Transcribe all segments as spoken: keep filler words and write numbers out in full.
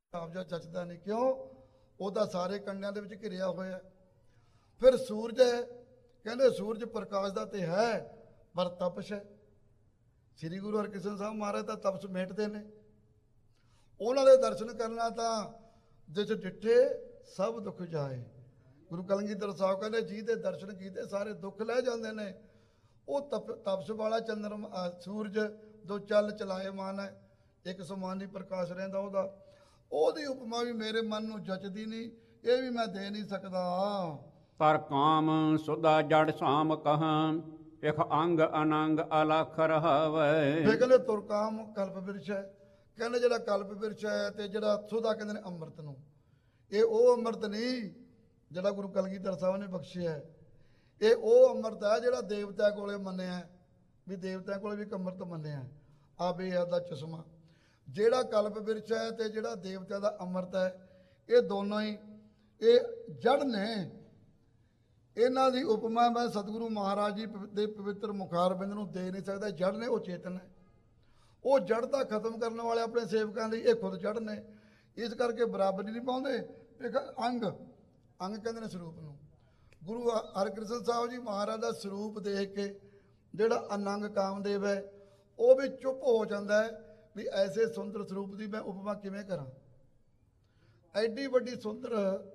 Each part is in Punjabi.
ਕਾਬਜਾ ਜੱਚਦਾ ਨਹੀਂ। ਕਿਉਂ? ਉਹਦਾ ਸਾਰੇ ਕੰਡਿਆਂ ਦੇ ਵਿੱਚ ਘਿਰਿਆ ਹੋਇਆ। ਫਿਰ ਸੂਰਜ ਹੈ, ਕਹਿੰਦੇ ਸੂਰਜ ਪ੍ਰਕਾਸ਼ ਦਾ ਤੇ ਹੈ ਪਰ ਤਪਸ਼ ਹੈ। ਸ੍ਰੀ ਗੁਰੂ ਹਰਕ੍ਰਿਸ਼ਨ ਸਾਹਿਬ ਮਹਾਰਾਜ ਤਾਂ ਤਪਸ਼ ਮੇਟਦੇ ਨੇ। ਉਹਨਾਂ ਦੇ ਦਰਸ਼ਨ ਕਰਨਾ ਤਾਂ ਜਿਸ ਡਿੱਠੇ ਸਭ ਦੁੱਖ ਜਾਏ। ਗੁਰੂ ਕਲਗੀਧਰ ਸਾਹਿਬ ਕਹਿੰਦੇ ਜਿਹਦੇ ਦਰਸ਼ਨ ਕੀਤੇ ਸਾਰੇ ਦੁੱਖ ਲੈ ਜਾਂਦੇ ਨੇ। ਉਹ ਤਪ ਤਪਸ਼ ਵਾਲਾ ਚੰਦਰਮਾ ਸੂਰਜ ਜੋ ਚੱਲ ਚਲਾਏਮਾਨ ਹੈ, ਇੱਕ ਸਮਾਨ ਨਹੀਂ ਪ੍ਰਕਾਸ਼ ਰਹਿੰਦਾ ਉਹਦਾ। ਉਹਦੀ ਉਪਮਾ ਵੀ ਮੇਰੇ ਮਨ ਨੂੰ ਜਚਦੀ ਨਹੀਂ, ਇਹ ਵੀ ਮੈਂ ਦੇ ਨਹੀਂ ਸਕਦਾ। ਪਰ ਕਾਮ ਸੁਦਾ ਜੜ ਸਾਮ ਕਹਾਂ, ਇਕ ਅੰਗ ਅਨੰਗ ਅਲਖ ਰਹਾਵੇ। ਫਿਰ ਕਹਿੰਦੇ ਤੁਰਕਾਮ ਕਲਪ ਬਿਰਛ ਹੈ। ਕਹਿੰਦੇ ਜਿਹੜਾ ਕਲਪ ਬਿਰਛ ਹੈ ਤੇ ਜਿਹੜਾ ਸੁਦਾ ਕਹਿੰਦੇ ਨੇ ਅੰਮ੍ਰਿਤ ਨੂੰ, ਇਹ ਉਹ ਅੰਮ੍ਰਿਤ ਨਹੀਂ ਜਿਹੜਾ ਗੁਰੂ ਕਲਗੀਧਰ ਸਾਹਿਬ ਨੇ ਬਖਸ਼ਿਆ ਹੈ। ਇਹ ਉਹ ਅੰਮ੍ਰਿਤ ਹੈ ਜਿਹੜਾ ਦੇਵਤਿਆਂ ਕੋਲੇ ਮੰਨਿਆ ਵੀ ਦੇਵਤਿਆਂ ਕੋਲੇ ਵੀ ਇੱਕ ਅੰਮ੍ਰਿਤ ਮੰਨਿਆ ਆਬੇ ਦਾ ਚਸ਼ਮਾ। ਜਿਹੜਾ ਕਲਪ ਬਿਰਛ ਹੈ ਤੇ ਜਿਹੜਾ ਦੇਵਤਿਆਂ ਦਾ ਅੰਮ੍ਰਿਤ ਹੈ, ਇਹ ਦੋਨੋਂ ਹੀ ਇਹ ਜੜ ਨੇ। ਇਹਨਾਂ ਦੀ ਉਪਮਾ ਮੈਂ ਸਤਿਗੁਰੂ ਮਹਾਰਾਜ ਜੀ ਦੇ ਪਵਿੱਤਰ ਮੁਖਾਰਬਿੰਦ ਨੂੰ ਦੇ ਨਹੀਂ ਸਕਦਾ। ਜੜ ਨੇ, ਉਹ ਚੇਤਨ ਹੈ। ਉਹ ਜੜ ਦਾ ਖਤਮ ਕਰਨ ਵਾਲੇ ਆਪਣੇ ਸੇਵਕਾਂ ਲਈ ਇਹ ਖੁਦ ਜੜ ਨੇ। ਇਸ ਕਰਕੇ ਬਰਾਬਰੀ ਨਹੀਂ ਪਾਉਂਦੇ। ਇੱਕ ਅੰਗ ਅੰਗ ਕਹਿੰਦੇ ਨੇ ਸਰੂਪ ਨੂੰ। ਗੁਰੂ ਹਰਕ੍ਰਿਸ਼ਨ ਸਾਹਿਬ ਜੀ ਮਹਾਰਾਜ ਦਾ ਸਰੂਪ ਦੇਖ ਕੇ ਜਿਹੜਾ ਅਨੰਗ ਕਾਮਦੇਵ ਹੈ ਉਹ ਵੀ ਚੁੱਪ ਹੋ ਜਾਂਦਾ ਹੈ ਵੀ ਐਸੇ ਸੁੰਦਰ ਸਰੂਪ ਦੀ ਮੈਂ ਉਪਮਾ ਕਿਵੇਂ ਕਰਾਂ। ਐਡੀ ਵੱਡੀ ਸੁੰਦਰ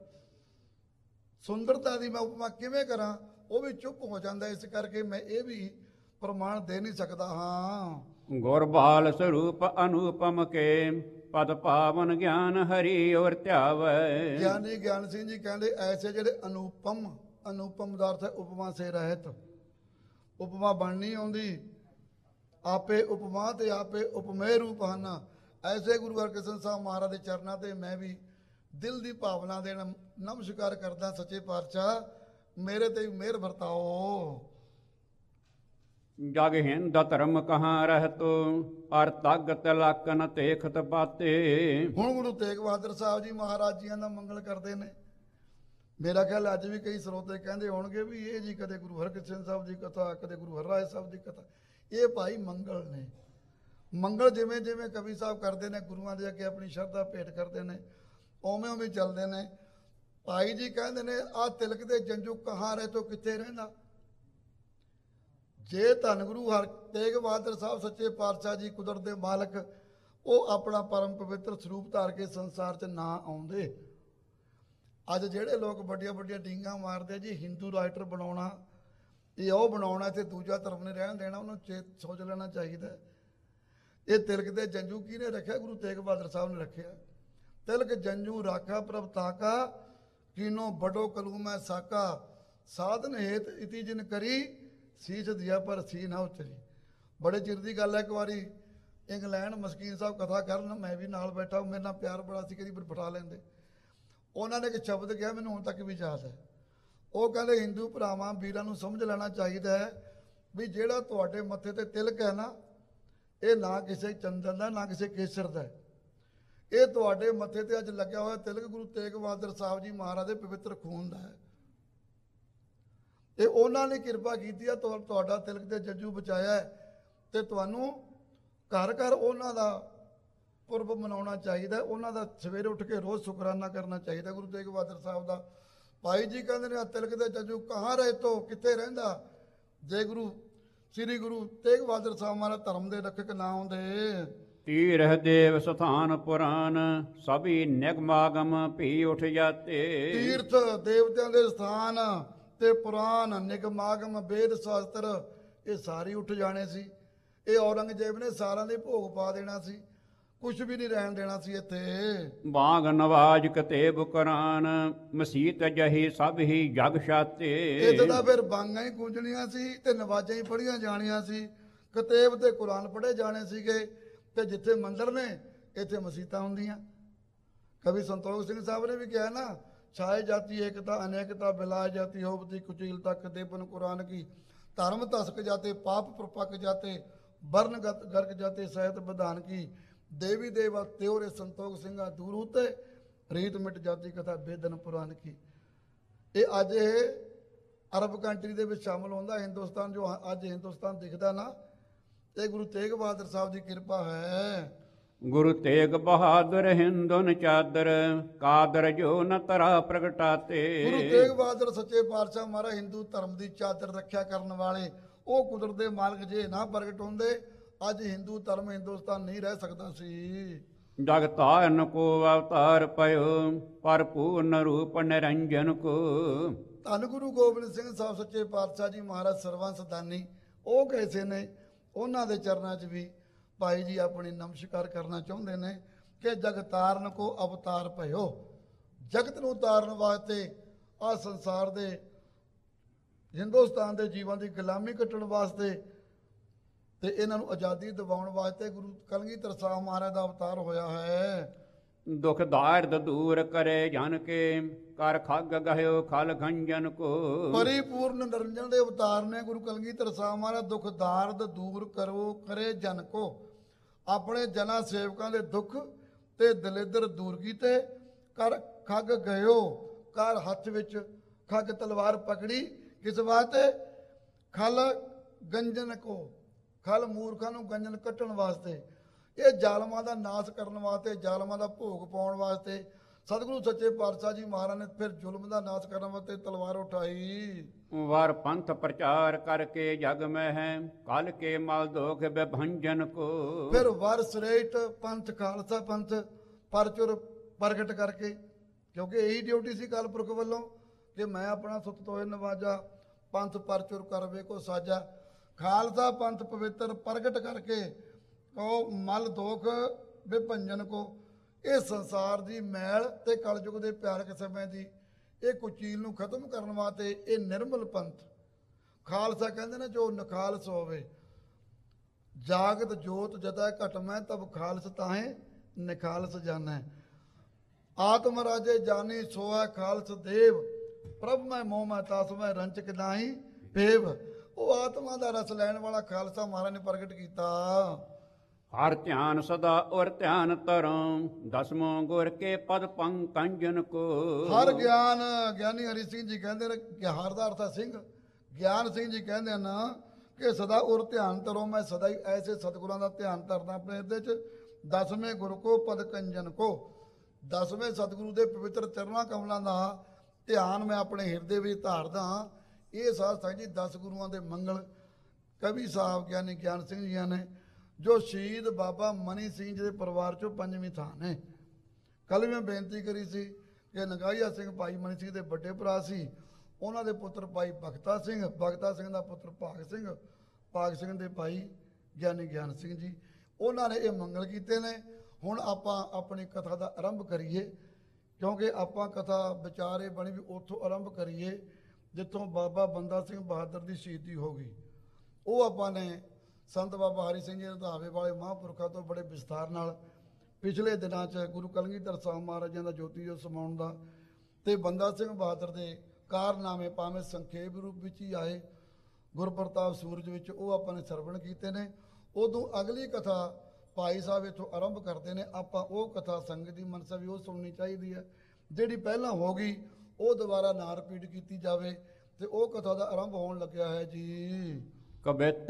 ਸੁੰਦਰਤਾ ਦੀ ਮੈਂ ਉਪਮਾ ਕਿਵੇਂ ਕਰਾਂ, ਉਹ ਵੀ ਚੁੱਪ ਹੋ ਜਾਂਦਾ। ਇਸ ਕਰਕੇ ਮੈਂ ਇਹ ਵੀ ਪ੍ਰਮਾਣ ਦੇ ਨਹੀਂ ਸਕਦਾ। ਹਾਂ ਗੁਰਬਾਲ ਸਰੂਪ ਅਨੂਪਮ ਕੇ, ਪਦ ਪਾਵਨ ਗਿਆਨ ਹਰੀ ਔਰ ਧਿਆਵੈ। ਗਿਆਨੀ ਗਿਆਨ ਸਿੰਘ ਜੀ ਕਹਿੰਦੇ ਐਸੇ ਜਿਹੜੇ ਅਨੂਪਮ, ਅਨੂਪਮ ਦਾ ਅਰਥ ਹੈ ਉਪਮਾ ਸੇ ਰਹਿਤ। ਉਪਮਾ ਬਣ ਨਹੀਂ ਆਉਂਦੀ, ਆਪੇ ਉਪਮਾ ਤੇ ਆਪੇ ਉਪਮੇ ਰੂਪ ਹਨ। ਐਸੇ ਗੁਰੂ ਹਰਕ੍ਰਿਸ਼ਨ ਸਾਹਿਬ ਮਹਾਰਾਜ ਦੇ ਚਰਨਾਂ ਤੇ ਮੈਂ ਵੀ ਦਿਲ ਦੀ ਭਾਵਨਾ ਦੇ ਨਾਲ ਨਮਸਕਾਰ ਕਰਦਾ। ਸੱਚੇ ਪਾਤਸ਼ਾਹ ਮੇਰੇ ਤੇ ਮਿਹਰ ਵਰਤਾਓ। ਜਗ ਹਿੰਦ ਧਰਮ ਕਹਾਂ ਰਹਿਤੋ, ਅਰ ਤਗਤ ਲਕਨ ਤੇਖਤ ਬਾਤੇ। ਹੁਣ ਗੁਰੂ ਤੇਗ ਬਹਾਦਰ ਸਾਹਿਬ ਜੀ ਮਹਾਰਾਜ ਜੀਆਂ ਦਾ ਮੰਗਲ ਕਰਦੇ ਨੇ। ਮੇਰਾ ਖਿਆਲ ਅੱਜ ਵੀ ਕਈ ਸਰੋਤੇ ਕਹਿੰਦੇ ਹੋਣਗੇ ਵੀ ਇਹ ਜੀ ਕਦੇ ਗੁਰੂ ਹਰਕ੍ਰਿਸ਼ਨ ਸਾਹਿਬ ਦੀ ਕਥਾ, ਕਦੇ ਗੁਰੂ ਹਰਰਾਏ ਸਾਹਿਬ ਦੀ ਕਥਾ। ਇਹ ਭਾਈ ਮੰਗਲ ਨੇ। ਮੰਗਲ ਜਿਵੇਂ ਜਿਵੇਂ ਕਵੀ ਸਾਹਿਬ ਕਰਦੇ ਨੇ, ਗੁਰੂਆਂ ਦੇ ਅੱਗੇ ਆਪਣੀ ਸ਼ਰਧਾ ਭੇਟ ਕਰਦੇ ਨੇ, ਉਵੇਂ ਉਵੇਂ ਚੱਲਦੇ ਨੇ। ਭਾਈ ਜੀ ਕਹਿੰਦੇ ਨੇ ਆਹ ਤਿਲਕ ਦੇ ਜੰਜੂ ਕਹਾਂ ਰਹਿ ਤੋਂ ਕਿੱਥੇ ਰਹਿੰਦਾ। ਜੇ ਧੰਨ ਗੁਰੂ ਹਰ ਤੇਗ ਬਹਾਦਰ ਸਾਹਿਬ ਸੱਚੇ ਪਾਤਸ਼ਾਹ ਜੀ ਕੁਦਰਤ ਦੇ ਮਾਲਕ, ਉਹ ਆਪਣਾ ਪਰਮ ਪਵਿੱਤਰ ਸਰੂਪ ਧਾਰ ਕੇ ਸੰਸਾਰ 'ਚ ਨਾ ਆਉਂਦੇ। ਅੱਜ ਜਿਹੜੇ ਲੋਕ ਵੱਡੀਆਂ ਵੱਡੀਆਂ ਡੀਂਗਾਂ ਮਾਰਦੇ ਜੀ ਹਿੰਦੂ ਰਾਈਟਰ ਬਣਾਉਣਾ, ਇਹ ਉਹ ਬਣਾਉਣਾ ਤੇ ਦੂਜਾ ਧਰਮ ਨੇ ਰਹਿਣ ਦੇਣਾ, ਉਹਨੂੰ ਚੇਤ ਸੋਚ ਲੈਣਾ ਚਾਹੀਦਾ। ਇਹ ਤਿਲਕ ਦੇ ਜੰਜੂ ਕਿਹਨੇ ਰੱਖਿਆ? ਗੁਰੂ ਤੇਗ ਬਹਾਦਰ ਸਾਹਿਬ ਨੇ ਰੱਖਿਆ। ਤਿਲਕ ਜੰਜੂ ਰਾਖਾ ਪ੍ਰਭ ਤਾਕਾ, ਕੀਨੋ ਬੜੋ ਕਲੂਮੈ ਸਾਕਾ, ਸਾਧਨ ਹੇਤ ਇਤੀ ਜਿਨ ਕਰੀ, ਸੀਸ ਦਿਆ ਪਰ ਸੀ ਨਾ ਉਚਰੀ। ਬੜੇ ਚਿਰ ਦੀ ਗੱਲ ਹੈ, ਇੱਕ ਵਾਰੀ ਇੰਗਲੈਂਡ ਮਸਕੀਨ ਸਾਹਿਬ ਕਥਾ ਕਰਨ, ਮੈਂ ਵੀ ਨਾਲ ਬੈਠਾ, ਮੇਰੇ ਨਾਲ ਪਿਆਰ ਬੜਾ ਸੀ, ਕਦੀ ਬਿਠਾ ਲੈਂਦੇ। ਉਹਨਾਂ ਨੇ ਇੱਕ ਸ਼ਬਦ ਕਿਹਾ ਮੈਨੂੰ ਹੁਣ ਤੱਕ ਵੀ ਯਾਦ ਹੈ। ਉਹ ਕਹਿੰਦੇ ਹਿੰਦੂ ਭਰਾਵਾਂ ਵੀਰਾਂ ਨੂੰ ਸਮਝ ਲੈਣਾ ਚਾਹੀਦਾ ਹੈ ਵੀ ਜਿਹੜਾ ਤੁਹਾਡੇ ਮੱਥੇ ਤੇ ਤਿਲਕ ਹੈ ਨਾ, ਇਹ ਨਾ ਕਿਸੇ ਚੰਦਨ ਦਾ ਨਾ ਕਿਸੇ ਕੇਸਰ ਦਾ। ਇਹ ਤੁਹਾਡੇ ਮੱਥੇ ਤੇ ਅੱਜ ਲੱਗਿਆ ਹੋਇਆ ਤਿਲਕ ਗੁਰੂ ਤੇਗ ਬਹਾਦਰ ਸਾਹਿਬ ਜੀ ਮਹਾਰਾਜ ਦੇ ਪਵਿੱਤਰ ਖੂਨ ਦਾ ਹੈ। ਇਹ ਉਹਨਾਂ ਨੇ ਕਿਰਪਾ ਕੀਤੀ ਹੈ, ਤੁਹਾਡਾ ਤਿਲਕ ਤੇ ਜੱਜੂ ਬਚਾਇਆ ਹੈ। ਤੇ ਤੁਹਾਨੂੰ ਘਰ ਘਰ ਉਹਨਾਂ ਦਾ ਪੁਰਬ ਮਨਾਉਣਾ ਚਾਹੀਦਾ। ਉਹਨਾਂ ਦਾ ਸਵੇਰੇ ਉੱਠ ਕੇ ਰੋਜ਼ ਸ਼ੁਕਰਾਨਾ ਕਰਨਾ ਚਾਹੀਦਾ ਗੁਰੂ ਤੇਗ ਬਹਾਦਰ ਸਾਹਿਬ ਦਾ। ਭਾਈ ਜੀ ਕਹਿੰਦੇ ਨੇ ਤਿਲਕ ਦੇ ਜੱਜੂ ਕਹਾਂ ਰਹੇ ਤੋਂ ਕਿੱਥੇ ਰਹਿੰਦਾ। ਜੇ ਗੁਰੂ ਸ੍ਰੀ ਗੁਰੂ ਤੇਗ ਬਹਾਦਰ ਸਾਹਿਬ ਮਹਾਰਾਜ ਧਰਮ ਦੇ ਰੱਖਕ ਨਾ ਹੁੰਦੇ। ਤੀਰਹ ਦੇਵ ਸਥਾਨ ਪੁਰਾਨ, ਸਭੀ ਨਿਗਮਾਗਮ ਭੀ ਉਠ ਜਾਤੇ। ਤੀਰਥ ਦੇਵਤਿਆਂ ਦੇ ਸਥਾਨ ਤੇ ਪੁਰਾਨ ਨਿਗਮਾਗਮ ਵੇਦ ਸ਼ਾਸਤਰ ਇਹ ਸਾਰੇ ਉੱਠ ਜਾਣੇ ਸੀ। ਇਹ ਔਰੰਗਜ਼ੇਬ ਨੇ ਸਾਰਿਆਂ ਦੇ ਭੋਗ ਪਾ ਦੇਣਾ ਸੀ, ਕੁਛ ਵੀ ਨਹੀਂ ਰਹਿਣ ਦੇਣਾ ਸੀ ਇੱਥੇ। ਬਾਗ ਨਵਾਜ ਕਤੇਬ ਕੁਰਾਨ, ਮਸੀਤ ਜਹੀ ਸਭ ਹੀ ਜਗ ਛਾਤੇ। ਇੱਥੇ ਤਾਂ ਫਿਰ ਬਾਂਗਾਂ ਹੀ ਗੂੰਜਣੀਆਂ ਸੀ ਤੇ ਨਵਾਜ਼ਾਂ ਹੀ ਪੜ੍ਹੀਆਂ ਜਾਣੀਆਂ ਸੀ, ਕਤੇਬ ਤੇ ਕੁਰਾਨ ਪੜ੍ਹੇ ਜਾਣੇ ਸੀਗੇ। ਤੇ ਜਿੱਥੇ ਮੰਦਰ ਨੇ ਇੱਥੇ ਮਸੀਤਾਂ ਹੁੰਦੀਆਂ। ਕਵੀ ਸੰਤੋਖ ਸਿੰਘ ਸਾਹਿਬ ਨੇ ਵੀ ਕਿਹਾ ਨਾ, ਛਾਏ ਜਾਤੀ ਏਕਤਾ ਅਨੇਕਤਾ ਬਿਲਾਏ ਜਾਤੀ ਹੋਵਤੀ ਕੁਚੀਲਤਾ ਕਦੇਪਨ ਕੁਰਾਨ ਕੀ, ਧਰਮ ਧਸਕ ਜਾਤੇ ਪਾਪ ਪ੍ਰਪਕ ਜਾਤੇ, ਵਰਨ ਗਰਕ ਜਾਤੇ ਸਹਿਤ ਵਿਧਾਨ ਕੀ, ਦੇਵੀ ਦੇਵਾ ਤਿਉਰੇ ਸੰਤੋਖ ਸਿੰਘਾ ਦੂਰ ਉਤੇ, ਰੀਤ ਮਿਟ ਜਾਤੀ ਕਥਾ ਬੇਦਨ ਪੁਰਾਨ ਕੀ। ਇਹ ਅੱਜ ਇਹ ਅਰਬ ਕੰਟਰੀ ਦੇ ਵਿੱਚ ਸ਼ਾਮਲ ਹੁੰਦਾ। ਹਿੰਦੁਸਤਾਨ ਜੋ ਅੱਜ ਹਿੰਦੁਸਤਾਨ ਦਿਖਦਾ ਨਾ, ਇਹ ਗੁਰੂ ਤੇਗ ਬਹਾਦਰ ਸਾਹਿਬ ਦੀ ਕਿਰਪਾ ਹੈ। ਗੁਰੂ ਤੇਗ ਬਹਾਦਰ ਹਿੰਦੁਨ ਚਾਦਰ ਕਾਦਰ ਜੋ ਨ ਤਰਾ ਪ੍ਰਗਟਾਤੇ। ਗੁਰੂ ਤੇਗ ਬਹਾਦਰ ਸੱਚੇ ਪਾਤਸ਼ਾਹ ਮਹਾਰਾਜ ਹਿੰਦੂ ਧਰਮ ਦੀ ਚਾਦਰ ਰੱਖਿਆ ਕਰਨ ਵਾਲੇ ਉਹ ਕੁਦਰਤ ਦੇ ਮਾਲਕ ਜੇ ਨਾ ਪ੍ਰਗਟ ਹੁੰਦੇ ਅੱਜ ਹਿੰਦੂ ਧਰਮ ਹਿੰਦੁਸਤਾਨ ਨਹੀਂ ਰਹਿ ਸਕਦਾ ਸੀ। ਜਗ ਧਾਰਨ ਕੋ ਅਵਤਾਰ ਪਇਓ ਭਰਪੂਰਨ ਰੂਪ ਨਿਰੰਜਨ ਕੋ। ਧੰਨ ਗੁਰੂ ਗੋਬਿੰਦ ਸਿੰਘ ਸਾਹਿਬ ਸੱਚੇ ਪਾਤਸ਼ਾਹ ਜੀ ਮਹਾਰਾਜ ਸਰਵੰਸ ਦਾਨੀ ਉਹ ਕੈਸੇ ਨੇ, ਉਹਨਾਂ ਦੇ ਚਰਨਾਂ 'ਚ ਵੀ ਭਾਈ ਜੀ ਆਪਣੀ ਨਮਸਕਾਰ ਕਰਨਾ ਚਾਹੁੰਦੇ ਨੇ ਕਿ ਜਗ ਤਾਰਨ ਕੋ ਅਵਤਾਰ ਭਇਓ। ਜਗਤ ਨੂੰ ਤਾਰਨ ਵਾਸਤੇ ਆ ਸੰਸਾਰ ਦੇ ਹਿੰਦੁਸਤਾਨ ਦੇ ਜੀਵਾਂ ਦੀ ਗੁਲਾਮੀ ਕੱਟਣ ਵਾਸਤੇ ਤੇ ਇਹਨਾਂ ਨੂੰ ਆਜ਼ਾਦੀ ਦਿਵਾਉਣ ਵਾਸਤੇ ਗੁਰੂ ਕਲਗੀਧਰ ਸਾਹਿਬ ਮਹਾਰਾਜ ਦਾ ਅਵਤਾਰ ਹੋਇਆ ਹੈ। ਦੁਖ ਦਾਰਦ ਦੂਰ ਕਰੇ ਜਨ ਕੇ ਕਰ ਖੱਗ ਗਹਿਓ ਖਲ ਖੰਜਨ ਕੋ। ਪਰਿਪੂਰਨ ਨਿਰੰਜਨ ਦੇ ਅਵਤਾਰ ਨੇ ਗੁਰੂ ਕਲਗੀਧਰ ਸਾਹਿਬ ਮਹਾਰਾਜ। ਦੁਖ ਦਾਰਦ ਦੂਰ ਕਰੋ ਕਰੇ ਜਨ ਕੋ, ਆਪਣੇ ਜਨਾਂ ਸੇਵਕਾਂ ਦੇ ਦੁੱਖ ਤੇ ਦਲਿੱਦਰ ਦੂਰ ਕੀਤੇ। ਕਰ ਖੱਗ ਗਇਓ, ਕਰ ਹੱਥ ਵਿੱਚ ਖੱਗ ਤਲਵਾਰ ਪਕੜੀ ਕਿਸ ਵਾਸਤੇ? ਖਲ ਗੰਜਨ ਕੋ, ਖਲ ਮੂਰਖਾਂ ਨੂੰ ਗੰਜਨ ਕੱਟਣ ਵਾਸਤੇ, ਇਹ ਜ਼ਾਲਮਾਂ ਦਾ ਨਾਸ਼ ਕਰਨ ਵਾਸਤੇ, ਜ਼ਾਲਮਾਂ ਦਾ ਭੋਗ ਪਾਉਣ ਵਾਸਤੇ ਸਤਿਗੁਰੂ ਸੱਚੇ ਪਾਤਸ਼ਾਹ ਜੀ ਮਹਾਰਾਜ ਨੇ ਫਿਰ ਜ਼ੁਲਮ ਦਾ ਨਾਸ਼ ਕਰਨ ਵਾਸਤੇ ਤਲਵਾਰ ਉਠਾਈ। ਵਾਰ ਪੰਥ ਪ੍ਰਚਾਰ ਕਰਕੇ ਜਗ ਮੈਂ ਹੈ ਕਲ ਕੇ ਮਲ ਦੋਖ ਵਿਭੰਜਨ ਕੋ। ਫਿਰ ਵਰ ਸ੍ਰੇਸ਼ਟ ਪੰਥ ਖਾਲਸਾ ਪੰਥ ਪਰਚੁਰ ਪ੍ਰਗਟ ਕਰਕੇ, ਕਿਉਂਕਿ ਇਹੀ ਡਿਊਟੀ ਸੀ ਕਾਲ ਪੁਰਖ ਵੱਲੋਂ ਕਿ ਮੈਂ ਆਪਣਾ ਸੁਤ ਤੋਏ ਨਵਾਜਾ ਪੰਥ ਪਰਚੁਰ ਕਰਵੇ ਕੋ ਸਾਜਾ। ਖਾਲਸਾ ਪੰਥ ਪਵਿੱਤਰ ਪ੍ਰਗਟ ਕਰਕੇ ਉਹ ਮਲ ਦੋਖ ਵਿਭੰਜਨ ਕੋ, ਇਹ ਸੰਸਾਰ ਦੀ ਮੈਲ ਤੇ ਕਲਯੁਗ ਦੇ ਪਿਆਰਕ ਸਮੇਂ ਦੀ ਇਹ ਕੁਚੀਲ ਨੂੰ ਖਤਮ ਕਰਨ ਵਾਸਤੇ ਇਹ ਨਿਰਮਲ ਪੰਥ ਖਾਲਸਾ ਕਹਿੰਦੇ ਨੇ ਜੋ ਨਖਾਲਸ ਹੋਵੇ। ਜਾਗਤ ਜੋਤ ਜਦਾ ਘਟਮੈ ਤਬ ਖਾਲਸ ਤਾਹੇ ਨਿਖਾਲਸ ਜਾਣੈ। ਆਤਮ ਰਾਜੇ ਜਾਨੀ ਸੋਆ ਖਾਲਸ ਦੇਵ ਪ੍ਰਭ ਮੈਂ ਮੋਹ ਮੈਂ ਤਸ ਮੈਂ ਰੰਚਕ ਨਾਹੀ ਭੇਵ। ਉਹ ਆਤਮਾ ਦਾ ਰਸ ਲੈਣ ਵਾਲਾ ਖਾਲਸਾ ਮਹਾਰਾਜ ਨੇ ਪ੍ਰਗਟ ਕੀਤਾ। ਹਰ ਧਿਆਨ ਸਦਾ ਔਰ ਧਿਆਨ ਤਰੋਂ ਦਸਮੋਂ ਗੁਰ ਕੇ ਪਦ ਪੰਕੰਜਨ ਕੋ। ਹਰ ਗਿਆਨ ਗਿਆਨੀ ਹਰੀ ਸਿੰਘ ਜੀ ਕਹਿੰਦੇ ਨੇ ਕਿ ਹਰ ਦਾ ਅਰਥ ਹੈ ਸਿੰਘ। ਗਿਆਨ ਸਿੰਘ ਜੀ ਕਹਿੰਦੇ ਹਨ ਕਿ ਸਦਾ ਔਰ ਧਿਆਨ ਤਰੋ, ਮੈਂ ਸਦਾ ਹੀ ਐਸੇ ਸਤਿਗੁਰਾਂ ਦਾ ਧਿਆਨ ਧਰਦਾ ਆਪਣੇ ਹਿਰਦੇ 'ਚ। ਦਸਵੇਂ ਗੁਰ ਕੋ ਪਦ ਕੰਜਨ ਕੋ, ਦਸਵੇਂ ਸਤਿਗੁਰੂ ਦੇ ਪਵਿੱਤਰ ਚਰਨਾਂ ਕਮਲਾਂ ਦਾ ਧਿਆਨ ਮੈਂ ਆਪਣੇ ਹਿਰਦੇ ਵਿੱਚ ਧਾਰਦਾ ਹਾਂ। ਇਹ ਸਾਧ ਸੰਗਤ ਜੀ ਦਸ ਗੁਰੂਆਂ ਦੇ ਮੰਗਲ ਕਵੀ ਸਾਹਿਬ ਗਿਆਨੀ ਗਿਆਨ ਸਿੰਘ ਜੀਆਂ ਨੇ, ਜੋ ਸ਼ਹੀਦ ਬਾਬਾ ਮਨੀ ਸਿੰਘ ਜੀ ਦੇ ਪਰਿਵਾਰ 'ਚੋਂ ਪੰਜਵੀਂ ਥਾਂ ਨੇ। ਕੱਲ੍ਹ ਮੈਂ ਬੇਨਤੀ ਕਰੀ ਸੀ ਕਿ ਨਗਾਈਆ ਸਿੰਘ ਭਾਈ ਮਨੀ ਸਿੰਘ ਦੇ ਵੱਡੇ ਭਰਾ ਸੀ, ਉਹਨਾਂ ਦੇ ਪੁੱਤਰ ਭਾਈ ਬਖਤਾ ਸਿੰਘ, ਬਖਤਾ ਸਿੰਘ ਦਾ ਪੁੱਤਰ ਭਾਗ ਸਿੰਘ, ਭਾਗ ਸਿੰਘ ਦੇ ਭਾਈ ਗਿਆਨੀ ਗਿਆਨ ਸਿੰਘ ਜੀ, ਉਹਨਾਂ ਨੇ ਇਹ ਮੰਗਲ ਕੀਤੇ ਨੇ। ਹੁਣ ਆਪਾਂ ਆਪਣੀ ਕਥਾ ਦਾ ਆਰੰਭ ਕਰੀਏ, ਕਿਉਂਕਿ ਆਪਾਂ ਕਥਾ ਵਿਚਾਰੇ ਬਣੀ ਵੀ ਉੱਥੋਂ ਆਰੰਭ ਕਰੀਏ ਜਿੱਥੋਂ ਬਾਬਾ ਬੰਦਾ ਸਿੰਘ ਬਹਾਦਰ ਦੀ ਸ਼ਹੀਦੀ ਹੋ ਗਈ। ਉਹ ਆਪਾਂ ਨੇ ਸੰਤ ਬਾਬਾ ਹਰੀ ਸਿੰਘ ਜੀ ਰੰਧਾਵੇ ਵਾਲੇ ਮਹਾਂਪੁਰਖਾਂ ਤੋਂ ਬੜੇ ਵਿਸਥਾਰ ਨਾਲ ਪਿਛਲੇ ਦਿਨਾਂ 'ਚ ਗੁਰੂ ਕਲਗੀਧਰ ਸਾਹਿਬ ਮਹਾਰਾਜਾਂ ਦਾ ਜੋਤੀ ਜੋ ਸਮਾਉਣ ਦਾ ਤੇ ਬੰਦਾ ਸਿੰਘ ਬਹਾਦਰ ਦੇ ਕਾਰਨਾਮੇ ਭਾਵੇਂ ਸੰਖੇਪ ਰੂਪ ਵਿੱਚ ਹੀ ਆਏ ਗੁਰਪ੍ਰਤਾਪ ਸੂਰਜ ਵਿੱਚ, ਉਹ ਆਪਾਂ ਨੇ ਸਰਵਣ ਕੀਤੇ ਨੇ। ਉਦੋਂ ਅਗਲੀ ਕਥਾ ਭਾਈ ਸਾਹਿਬ ਇੱਥੋਂ ਆਰੰਭ ਕਰਦੇ ਨੇ। ਆਪਾਂ ਉਹ ਕਥਾ ਸੰਗਤ ਦੀ ਮਨਸਾ ਵੀ ਉਹ ਸੁਣਨੀ ਚਾਹੀਦੀ ਹੈ, ਜਿਹੜੀ ਪਹਿਲਾਂ ਹੋ ਗਈ ਉਹ ਦੁਬਾਰਾ ਨਾ ਰਿਪੀਟ ਕੀਤੀ ਜਾਵੇ। ਤੇ ਉਹ ਕਥਾ ਦਾ ਆਰੰਭ ਹੋਣ ਲੱਗਿਆ ਹੈ ਜੀ। ਕਬਿਤ